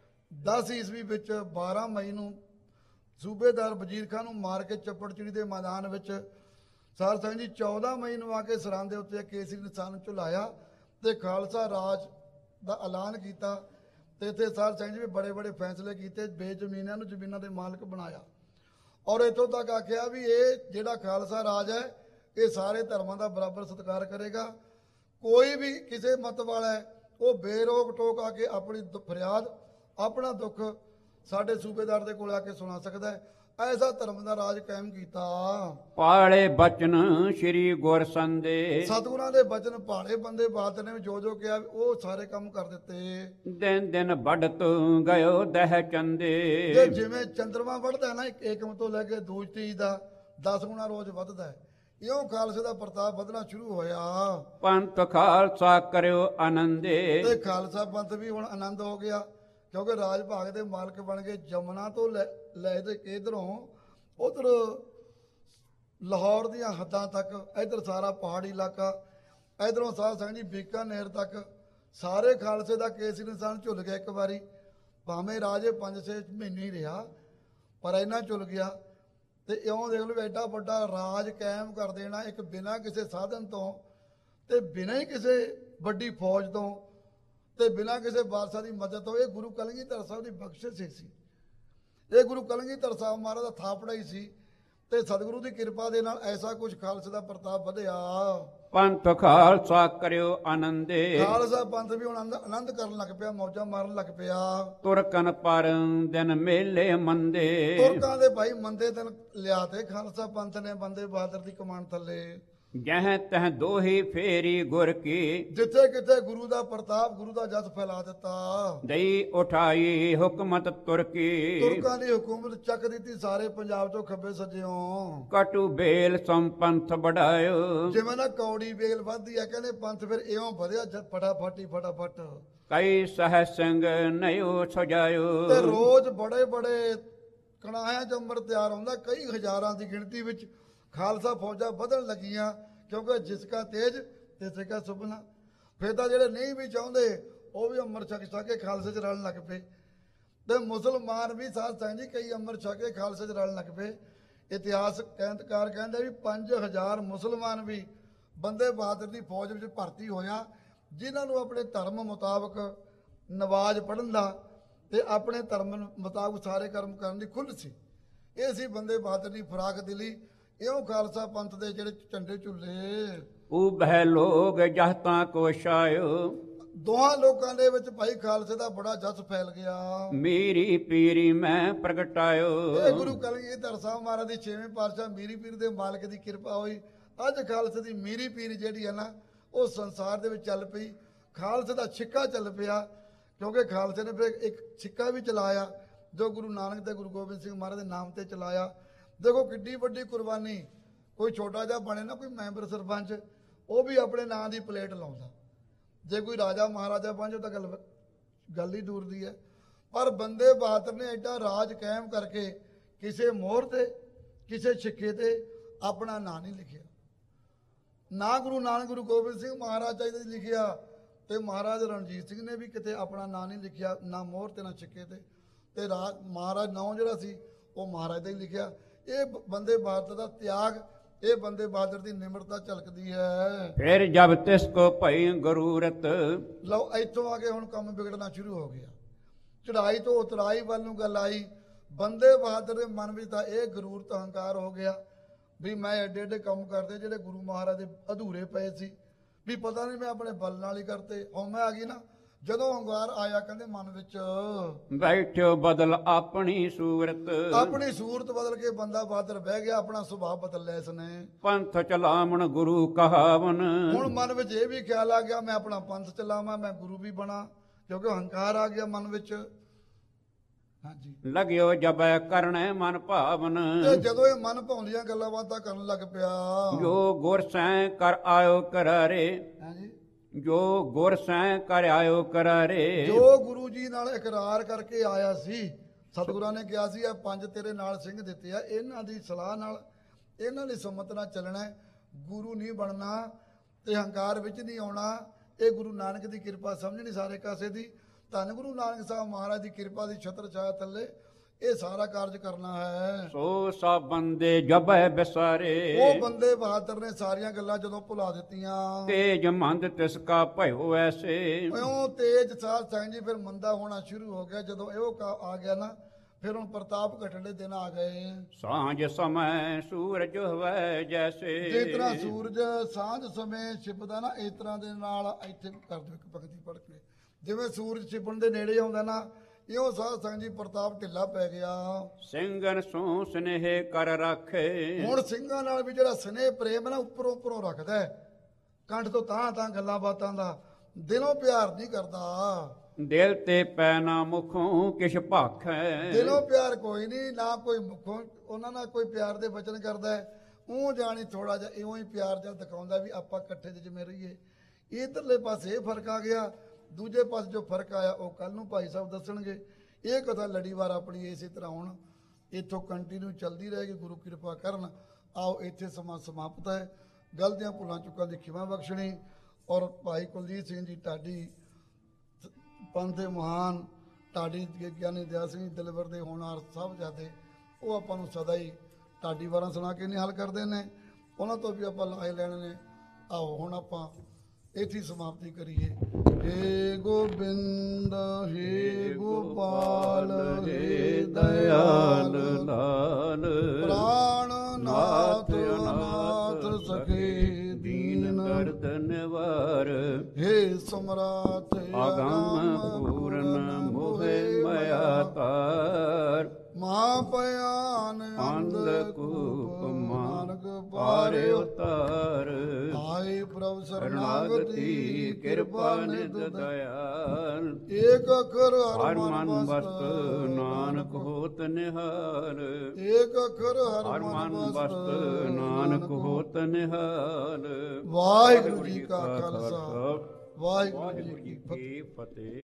ਦਸ ਈਸਵੀ ਵਿੱਚ ਬਾਰਾਂ ਮਈ ਨੂੰ ਸੂਬੇਦਾਰ ਵਜ਼ੀਰ ਖਾਨ ਨੂੰ ਮਾਰ ਕੇ ਚੱਪੜਚਿੜੀ ਦੇ ਮੈਦਾਨ ਵਿੱਚ ਸਾਧ ਸੰਗਤ ਜੀ ਚੌਦਾਂ ਮਈ ਨੂੰ ਆ ਕੇ ਸਰਾਂ ਦੇ ਉੱਤੇ ਕੇਸਰੀ ਨਿਸ਼ਾਨ ਝੁਲਾਇਆ ਤੇ ਖਾਲਸਾ ਰਾਜ ਦਾ ਐਲਾਨ ਕੀਤਾ। ਤੇ ਇੱਥੇ ਸਾਧ ਸੰਗਤ ਜੀ ਵੀ ਬੜੇ ਬੜੇ ਫੈਸਲੇ ਕੀਤੇ, ਬੇਜ਼ਮੀਨਾਂ ਨੂੰ ਜ਼ਮੀਨਾਂ ਦੇ ਮਾਲਕ ਬਣਾਇਆ। ਔਰ ਇੱਥੋਂ ਤੱਕ ਆਖਿਆ ਵੀ ਇਹ ਜਿਹੜਾ ਖਾਲਸਾ ਰਾਜ ਹੈ, ਇਹ ਸਾਰੇ ਧਰਮਾਂ ਦਾ ਬਰਾਬਰ ਸਤਿਕਾਰ ਕਰੇਗਾ। ਕੋਈ ਵੀ ਕਿਸੇ ਮਤ ਵਾਲਾ ਹੈ, ਉਹ ਬੇਰੋਕ ਟੋਕ ਆ ਕੇ ਆਪਣੀ ਦੁ- ਫਰਿਆਦ, ਆਪਣਾ ਦੁੱਖ ਸਾਡੇ ਸੂਬੇਦਾਰ ਦੇ ਕੋਲ ਆ ਕੇ ਸੁਣਾ ਸਕਦਾ ਹੈ। ਐਸਾ ਧਰਮ ਦਾ ਰਾਜ ਕਾਇਮ ਕੀਤਾ। ਪਾਲੇ ਬਚਨ ਸ਼੍ਰੀ ਗੁਰ ਸੰਦੇ ਸਤਿਗੁਰਾਂ ਦੇ ਬਚਨ ਭਾਲੇ ਬੰਦੇ ਬਹਾਦਰ ਨੇ ਜੋ ਜੋ ਕਿਹਾ ਉਹ ਸਾਰੇ ਕੰਮ ਕਰ ਦਿੱਤੇ। ਦਿਨ ਦਿਨ ਵੱਢਤ ਗਇਓ ਦਹਿ ਚੰਦੇ ਤੇ ਜਿਵੇਂ ਚੰਦਰਮਾ ਵੱਧਦਾ ਹੈ ਨਾ, ਇੱਕ ਏਕਮ ਤੋਂ ਲੈ ਕੇ ਦੂਜ ਤੀਜ ਦਾ ਦਸ ਗੁਣਾ ਰੋਜ਼ ਵੱਧਦਾ ਹੈ, ਇਉਂ ਖਾਲਸੇ ਦਾ ਪ੍ਰਤਾਪ ਵਧਣਾ ਸ਼ੁਰੂ ਹੋਇਆ। ਪੰਥ ਖਾਲਸਾ ਕਰਿਓ ਆਨੰਦੇ ਤੇ ਖਾਲਸਾ ਪੰਥ ਵੀ ਹੁਣ ਆਨੰਦ ਹੋ ਗਿਆ, ਕਿਉਂਕਿ ਰਾਜ ਭਾਗ ਦੇ ਮਾਲਕ ਬਣ ਗਏ। ਜਮਨਾ ਤੋਂ ਲੈ ਲੈ ਦੇ ਇਧਰੋਂ ਉਧਰ ਲਾਹੌਰ ਦੀਆਂ ਹੱਦਾਂ ਤੱਕ, ਇਧਰ ਸਾਰਾ ਪਹਾੜੀ ਇਲਾਕਾ, ਇਧਰੋਂ ਸਾਧ ਸੰਗਤ ਜੀ ਬੀਕਾਨੇਰ ਤੱਕ ਸਾਰੇ ਖਾਲਸੇ ਦਾ ਕੇਸਰੀ ਨਿਸ਼ਾਨ ਝੁੱਲ ਗਿਆ ਇੱਕ ਵਾਰੀ। ਭਾਵੇਂ ਰਾਜੇ ਪੰਜ ਛੇ ਮਹੀਨੇ ਹੀ ਰਿਹਾ, ਪਰ ਇੰਨਾ ਝੁੱਲ ਗਿਆ। ਤੇ ਇਉਂ ਦੇਖ ਲਓ ਐਡਾ ਵੱਡਾ ਰਾਜ ਕਾਇਮ ਕਰ ਦੇਣਾ ਇੱਕ ਬਿਨਾਂ ਕਿਸੇ ਸਾਧਨ ਤੋਂ, ਤੇ ਬਿਨਾਂ ਹੀ ਕਿਸੇ ਵੱਡੀ ਫੌਜ ਤੋਂ, ਤੇ ਬਿਨਾਂ ਕਿਸੇ ਬਾਦਸ਼ਾਹ ਦੀ ਮਦਦ ਤੋਂ। ਇਹ ਗੁਰੂ ਕਲਗੀਧਰ ਸਾਹਿਬ ਦੀ ਬਖਸ਼ਿਸ਼ ਹੀ ਸੀ। ਇਹ ਗੁਰੂ ਕਲਗੀਧਰ ਸਾਹਿਬ ਮਹਾਰਾਜ ਦਾ ਥਾਪੜਾ ਹੀ ਸੀ। ਤੇ ਸਤਿਗੁਰੂ ਦੀ ਕਿਰਪਾ ਦੇ ਨਾਲ ਐਸਾ ਕੁਝ ਖਾਲਸੇ ਦਾ ਪ੍ਰਤਾਪ ਵਧਿਆ। ਪੰਥ ਖਾਲਸਾ ਕਰਿਓ ਆਨੰਦੇ ਖਾਲਸਾ ਪੰਥ ਵੀ ਹੁਣ ਆਨੰਦ ਆਨੰਦ ਕਰਨ ਲੱਗ ਪਿਆ, ਮੌਜਾਂ ਮਾਰਨ ਲੱਗ ਪਿਆ। ਤੁਰਕਨ ਪਰ ਦਿਨ ਮੇਲੇ ਮੰਦੇ ਤੁਰਕਾਂ ਦੇ ਭਾਈ ਮੰਦੇ ਦਿਨ ਲਿਆ ਤੇ ਖਾਲਸਾ ਪੰਥ ਨੇ ਬੰਦੇ ਬਹਾਦਰ ਦੀ ਕਮਾਨ ਥੱਲੇ। ਜਹ ਤਹ ਦੋਹੀ ਫੇਰੀ ਗੁਰ ਕੀ ਜਿੱਥੇ ਕਿਤੇ ਗੁਰੂ ਦਾ ਪ੍ਰਤਾਪ, ਗੁਰੂ ਦਾ ਜਸ ਫੈਲਾ ਦਿੱਤਾ। ਦਈ ਉਠਾਈ ਹੁਕਮਤ ਤੁਰਕੀ ਤੁਰਕਾਂ ਦੀ ਹਕੂਮਤ ਚੱਕ ਦਿੱਤੀ ਸਾਰੇ ਪੰਜਾਬ ਤੋਂ ਖੱਬੇ ਸੱਜਿਓਂ। ਕਟੂ ਬੇਲ ਸੰਪੰਥ ਬੜਾਇਓ ਜਿਵੇਂ ਨਾ ਕੌੜੀ ਬੇਲ ਵੱਧਦੀ ਆ, ਕਹਿੰਦੇ ਪੰਥ ਫਿਰ ਇਉਂ ਵਧਿਆ ਫਟਾਫਟ ਹੀ ਫਟਾਫਟ। ਕਈ ਸਹਿ ਸਿੰਘ ਨਯੋ ਸਜਾਇਓ ਤੇ ਰੋਜ਼ ਬੜੇ ਬੜੇ ਕਣਾਹਿਆਂ ਚ ਅੰਮ੍ਰਿਤ ਤਿਆਰ ਹੁੰਦਾ, ਕਈ ਹਜ਼ਾਰਾਂ ਦੀ ਗਿਣਤੀ ਵਿੱਚ ਖਾਲਸਾ ਫੌਜਾਂ ਵਧਣ ਲੱਗੀਆਂ, ਕਿਉਂਕਿ ਜਿਸਕਾ ਤੇਜ ਤਿਸੇ ਕਾ ਸੁਭਨਾ। ਫਿਰ ਤਾਂ ਜਿਹੜੇ ਨਹੀਂ ਵੀ ਚਾਹੁੰਦੇ ਉਹ ਵੀ ਅੰਮ੍ਰਿਤ ਛਕ ਛਕ ਕੇ ਖਾਲਸੇ 'ਚ ਰਲਣ ਲੱਗ ਪਏ। ਤੇ ਮੁਸਲਮਾਨ ਵੀ ਸਾਧ ਸੰਗਤ ਜੀ ਕਈ ਅੰਮ੍ਰਿਤ ਛਕ ਕੇ ਖਾਲਸੇ 'ਚ ਰਲਣ ਲੱਗ ਪਏ। ਇਤਿਹਾਸ ਕਹਿੰਦਕਾਰ ਕਹਿੰਦੇ ਵੀ ਪੰਜ ਹਜ਼ਾਰ ਮੁਸਲਮਾਨ ਵੀ ਬੰਦੇ ਬਹਾਦਰ ਦੀ ਫੌਜ ਵਿੱਚ ਭਰਤੀ ਹੋਇਆ, ਜਿਨ੍ਹਾਂ ਨੂੰ ਆਪਣੇ ਧਰਮ ਮੁਤਾਬਕ ਨਵਾਜ਼ ਪੜ੍ਹਨ ਦਾ ਤੇ ਆਪਣੇ ਧਰਮ ਮੁਤਾਬਕ ਸਾਰੇ ਕਰਮ ਕਰਨ ਦੀ ਖੁੱਲ੍ਹ ਸੀ। ਇਹ ਸੀ ਬੰਦੇ ਬਹਾਦਰ ਦੀ ਫਰਾਕ ਦਿਲੀ। ਇਉਂ ਖਾਲਸਾ ਪੰਥ ਦੇ ਜਿਹੜੇ ਝੰਡੇ ਝੁੱਲੇ। ਉਬਹਿ ਲੋਗ ਜਹਤਾ ਕੋ ਛਾਇਓ ਦੋਹਾਂ ਲੋਕਾਂ ਦੇ ਵਿੱਚ ਭਾਈ ਖਾਲਸੇ ਦਾ ਬੜਾ ਜਸ ਫੈਲ ਗਿਆ। ਮੇਰੀ ਪੀਰੀ ਮੈਂ ਪ੍ਰਗਟਾਇਓ ਇਹ ਗੁਰੂ ਕਲਗੀਧਰ ਸਾਹਿਬ ਮਹਾਰਾਜ ਦੀ ਛੇਵੇਂ ਪਾਤਸ਼ਾਹ ਮੀਰੀ ਪੀਰ ਦੇ ਮਾਲਕ ਦੀ ਕਿਰਪਾ ਹੋਈ। ਅੱਜ ਖਾਲਸੇ ਦੀ ਮੀਰੀ ਪੀਰ ਜਿਹੜੀ ਹੈ ਨਾ, ਉਹ ਸੰਸਾਰ ਦੇ ਵਿੱਚ ਚੱਲ ਪਈ। ਖਾਲਸੇ ਦਾ ਛਿੱਕਾ ਚੱਲ ਪਿਆ, ਕਿਉਂਕਿ ਖਾਲਸੇ ਨੇ ਫਿਰ ਇੱਕ ਛਿੱਕਾ ਵੀ ਚਲਾਇਆ ਜੋ ਗੁਰੂ ਨਾਨਕ ਤੇ ਗੁਰੂ ਗੋਬਿੰਦ ਸਿੰਘ ਮਹਾਰਾਜ ਦੇ ਨਾਮ ਤੇ ਚਲਾਇਆ। ਦੇਖੋ ਕਿੱਡੀ ਵੱਡੀ ਕੁਰਬਾਨੀ। ਕੋਈ ਛੋਟਾ ਜਿਹਾ ਬਣੇ ਨਾ ਕੋਈ ਮੈਂਬਰ ਸਰਪੰਚ, ਉਹ ਵੀ ਆਪਣੇ ਨਾਂ ਦੀ ਪਲੇਟ ਲਾਉਂਦਾ। ਜੇ ਕੋਈ ਰਾਜਾ ਮਹਾਰਾਜਾ ਬਣ ਜਾਓ ਤਾਂ ਗੱਲ ਗੱਲ ਹੀ ਦੂਰ ਦੀ ਹੈ। ਪਰ ਬੰਦੇ ਬਹਾਦਰ ਨੇ ਐਡਾ ਰਾਜ ਕਾਇਮ ਕਰਕੇ ਕਿਸੇ ਮੋਹਰ ਤੇ ਕਿਸੇ ਛਿੱਕੇ ਤੇ ਆਪਣਾ ਨਾਂ ਨਹੀਂ ਲਿਖਿਆ। ਨਾ ਗੁਰੂ ਨਾਨਕ ਗੁਰੂ ਗੋਬਿੰਦ ਸਿੰਘ ਮਹਾਰਾਜ ਜੀ ਨੇ ਲਿਖਿਆ, ਤੇ ਮਹਾਰਾਜ ਰਣਜੀਤ ਸਿੰਘ ਨੇ ਵੀ ਕਿਤੇ ਆਪਣਾ ਨਾਂ ਨਹੀਂ ਲਿਖਿਆ, ਨਾ ਮੋਹਰ ਤੇ ਨਾ ਛਿੱਕੇ ਤੇ। ਤੇ ਰਾਜ ਮਹਾਰਾਜ ਨਾਮ ਜਿਹੜਾ ਸੀ ਉਹ ਮਹਾਰਾਜ ਦਾ ਹੀ ਲਿਖਿਆ। ਇਹ ਬੰਦੇ ਬਹਾਦਰ ਦਾ ਤਿਆਗ ਇਹ ਬੰਦੇ ਬਹਾਦਰ ਦੀ ਨਿਮਰਤਾ ਝਲਕਦੀ ਹੈ। ਫਿਰ ਜਬ ਤਿਸ ਕੋ ਭਈ ਗਰੂਰਤ, ਲਓ ਇੱਥੋਂ ਆ ਕੇ ਹੁਣ ਕੰਮ ਵਿਗੜਨਾ ਸ਼ੁਰੂ ਹੋ ਗਿਆ। ਚੜਾਈ ਤੋਂ ਉਤਰਾਈ ਵੱਲ ਨੂੰ ਗੱਲ ਆਈ। ਬੰਦੇ ਬਹਾਦਰ ਦੇ ਮਨ ਵਿੱਚ ਤਾਂ ਇਹ ਗਰੂਰਤ ਹੰਕਾਰ ਹੋ ਗਿਆ ਵੀ ਮੈਂ ਐਡੇ ਐਡੇ ਕੰਮ ਕਰਦੇ ਜਿਹੜੇ ਗੁਰੂ ਮਹਾਰਾਜ ਦੇ ਅਧੂਰੇ ਪਏ ਸੀ, ਵੀ ਪਤਾ ਨਹੀਂ ਮੈਂ ਆਪਣੇ ਬਲ ਨਾਲ ਹੀ ਕਰਤੇ। ਹਉਮੈ ਆ ਗਈ ਨਾ ਜਦੋਂ ਹੰਕਾਰ ਆਇਆ, ਕਹਿੰਦੇ ਮਨ ਵਿੱਚ ਬੈਠਿਓ ਬਦਲ ਆਪਣੀ ਸੂਰਤ, ਆਪਣੀ ਸੂਰਤ ਬਦਲ ਕੇ ਬੰਦਾ ਬਹਾਦਰ ਬਹਿ ਗਿਆ, ਆਪਣਾ ਸੁਭਾਅ ਬਦਲ ਲਿਆ ਇਸਨੇ। ਪੰਥ ਚਲਾਵਣ ਗੁਰੂ ਕਹਾਵਨ, ਹੁਣ ਮਨ ਵਿੱਚ ਇਹ ਵੀ ਖਿਆਲ ਆ ਗਿਆ ਮੈਂ ਆਪਣਾ ਪੰਥ ਚਲਾਵਾਂ, ਮੈਂ ਗੁਰੂ ਵੀ ਬਣਾ, ਕਿਉਂਕਿ ਹੰਕਾਰ ਆ ਗਿਆ ਮਨ ਵਿੱਚ। ਹਾਂਜੀ, ਲਗਿਓ ਜਬੈ ਕਰਣੈ ਮਨ ਭਾਵਨ, ਤੇ ਜਦੋਂ ਇਹ ਮਨ ਭਾਉਂਦੀਆਂ ਗੱਲਾਂ ਬਾਤਾਂ ਕਰਨ ਲੱਗ ਪਿਆ, ਜੋ ਗੁਰ ਸੈਂ ਕਰ ਆਇਓ ਕਰਾਰੇ, ਹਾਂਜੀ, ਜੋ ਗੁਰ ਸੈਂ ਕਰ ਆਇਓ ਕਰਾਰੇ, ਜੋ ਗੁਰੂ ਜੀ ਨਾਲ ਇਕਰਾਰ ਕਰਕੇ ਆਇਆ ਸੀ, ਸਤਿਗੁਰਾਂ ਨੇ ਕਿਹਾ ਸੀ ਇਹ ਪੰਜ ਤੇਰੇ ਨਾਲ ਸਿੰਘ ਦਿੱਤੇ ਆ, ਇਹਨਾਂ ਦੀ ਸਲਾਹ ਨਾਲ ਇਹਨਾਂ ਦੀ ਸੰਮਤ ਨਾਲ ਚੱਲਣਾ ਹੈ, ਗੁਰੂ ਨਹੀਂ ਬਣਨਾ ਤੇ ਹੰਕਾਰ ਵਿੱਚ ਨਹੀਂ ਆਉਣਾ। ਇਹ ਗੁਰੂ ਨਾਨਕ ਦੀ ਕਿਰਪਾ ਸਮਝਣੀ ਸਾਰੇ ਕਾਸੇ ਦੀ। ਧੰਨ ਗੁਰੂ ਨਾਨਕ ਸਾਹਿਬ ਮਹਾਰਾਜ ਦੀ ਕਿਰਪਾ ਦੀ ਛਤਰ ਛਾਇਆ ਥੱਲੇ ਇਹ ਸਾਰਾ ਕਾਰਜ ਕਰਨਾ ਹੈ। ਸੋ ਸਭ ਬੰਦੇ ਜਬੈ ਬਿਸਾਰੇ, ਉਹ ਬੰਦੇ ਬਹਾਦਰ ਨੇ ਸਾਰੀਆਂ ਗੱਲਾਂ ਜਦੋਂ ਭੁਲਾ ਦਿੱਤੀਆਂ, ਤੇਜ ਮੰਦ ਤਿਸ ਕਾ ਭਇਓ ਐਸੇ, ਇਉਂ ਤੇਜ ਸਾਧ ਸੰਗਤ ਜੀ ਫਿਰ ਮੰਦਾ ਹੋਣਾ ਸ਼ੁਰੂ ਹੋ ਗਿਆ। ਜਦੋਂ ਇਹੋ ਕਾ ਆ ਗਿਆ ਨਾ, ਫਿਰ ਹੁਣ ਪ੍ਰਤਾਪ ਘਟਣ ਦੇ ਦਿਨ ਆ ਗਏ। ਸਾਂਝ ਸਮੈ ਸੂਰਜ ਹੋਵੈ ਜੈਸੇ, ਜਿਸ ਤਰ੍ਹਾਂ ਸੂਰਜ ਸਾਂਝ ਸਮੇਂ ਛਿਪਦਾ ਨਾ, ਇਸ ਤਰ੍ਹਾਂ ਦੇ ਨਾਲ ਇੱਥੇ ਕਰ ਦਿਓ ਇੱਕ ਪੰਕਤੀ ਪੜ੍ਹ ਕੇ, ਜਿਵੇਂ ਸੂਰਜ ਛਿਪਣ ਦੇ ਨੇੜੇ ਆਉਂਦਾ ਨਾ, ਇਹੋ ਸਾਧ ਸੰਗਤ ਜੀ ਪ੍ਰਤਾਪ ਢਿੱਲਾ ਪੈ ਗਿਆ। ਸਿੰਘਨ ਸੋ ਸਨੇਹ ਕਰ ਰਾਖੇ, ਹੁਣ ਸਿੰਘਾਂ ਨਾਲ ਵੀ ਜਿਹੜਾ ਸਨੇਹ ਪ੍ਰੇਮ ਹੈ ਨਾ, ਉੱਪਰੋਂ ਉੱਪਰੋਂ ਰੱਖਦਾ ਹੈ, ਕੰਠ ਤੋਂ ਤਾਂ ਤਾਂ ਗੱਲਾਂ ਬਾਤਾਂ ਦਾ, ਦਿਲੋਂ ਪਿਆਰ ਨਹੀਂ ਕਰਦਾ। ਦਿਲ ਤੇ ਪੈ ਨਾ ਮੁਖੋਂ ਕਿਛ ਭਾਖੈ, ਦਿਲੋਂ ਪਿਆਰ ਕੋਈ ਨਹੀਂ, ਨਾ ਕੋਈ ਮੁਖੋਂ ਉਹਨਾਂ ਨਾਲ ਕੋਈ ਪਿਆਰ ਦੇ ਵਚਨ ਕਰਦਾ ਹੈ। ਉਹ ਜਾਣੀ ਥੋੜਾ ਜਿਹਾ ਇਉਂ ਹੀ ਪਿਆਰ ਜਿਹਾ ਦਿਖਾਉਂਦਾ ਵੀ ਆਪਾਂ ਇਕੱਠੇ ਜਿਵੇਂ ਰਹੀਏ। ਇਧਰਲੇ ਪਾਸੇ ਇਹ ਫਰਕ ਆ ਗਿਆ, ਦੂਜੇ ਪਾਸੇ ਜੋ ਫਰਕ ਆਇਆ ਉਹ ਕੱਲ ਨੂੰ ਭਾਈ ਸਾਹਿਬ ਦੱਸਣਗੇ। ਇਹ ਕਥਾ ਲੜੀਵਾਰ ਆਪਣੀ ਇਸੇ ਤਰ੍ਹਾਂ ਹੁਣ ਇੱਥੋਂ ਕੰਟੀਨਿਊ ਚੱਲਦੀ ਰਹੇਗੀ, ਗੁਰੂ ਕਿਰਪਾ ਕਰਨ। ਆਓ ਇੱਥੇ ਸਮਾਂ ਸਮਾਪਤ ਹੈ। ਗਲਤੀਆਂ ਭੁੱਲਾਂ ਚੁੱਕਾਂ ਦੀ ਖਿਮਾ ਬਖਸ਼ਣੀ। ਔਰ ਭਾਈ ਕੁਲਜੀਤ ਸਿੰਘ ਜੀ ਢਾਡੀ ਪੰਥ ਦੇ ਮਹਾਨ, ਢਾਡੀ ਗਿਆਨੀ ਦਿਆ ਸਿੰਘ ਦਿਲਵਰ ਦੇ ਹੋਣਹਾਰ ਸਾਹਿਬਜ਼ਾਦੇ, ਉਹ ਆਪਾਂ ਨੂੰ ਸਦਾ ਹੀ ਢਾਡੀ ਵਾਰਾਂ ਸੁਣਾ ਕੇ ਨਿਹਾਲ ਕਰਦੇ ਨੇ, ਉਹਨਾਂ ਤੋਂ ਵੀ ਆਪਾਂ ਲਾਹੇ ਲੈਣੇ ਨੇ। ਆਓ ਹੁਣ ਆਪਾਂ ਇੱਥੇ ਸਮਾਪਤੀ ਕਰੀਏ। ਹੇ ਗੋਬਿੰਦ ਹੇ ਗੋਪਾਲ ਹੇ ਦਇਆਲ ਲਾਲ, ਪ੍ਰਾਣ ਨਾਥ ਅਨਾਥ ਸਖੇ ਦੀਨ ਦਰਦ ਨਿਵਾਰ, ਹੇ ਸਮਰਾਟ ਅਗੰਮ ਪੂਰਨ ਮੋਹਿ ਮਾਇਆ ਤਾਰ, ਮਹਾ ਭਿਆਨ ਅੰਧ ਕੂਪ ਮਾਨਕ ਪਾਰੇ ਉਤਾਰ, ਆਏ ਪ੍ਰਭ ਸਰਨਾਗਤੀ ਸਰਨਾਗਤੀ ਕਿਰਪਾ ਨਿਧ ਦਇਆਲ, ਏਕ ਅਖਰ ਹਰ ਮਨ ਵਸਤ ਨਾਨਕ ਹੋਤ ਨਿਹਾਲ, ਏਕ ਅਖਰ ਹਰ ਮਨ ਵਸਤ ਨਾਨਕ ਹੋਤ ਨਿਹਾਲ। ਵਾਹਿਗੁਰੂ ਜੀ ਕਾ ਖਾਲਸਾ, ਵਾਹਿਗੁਰੂ ਜੀ ਕੀ ਫਤਿਹ। ਫਤਿਹ।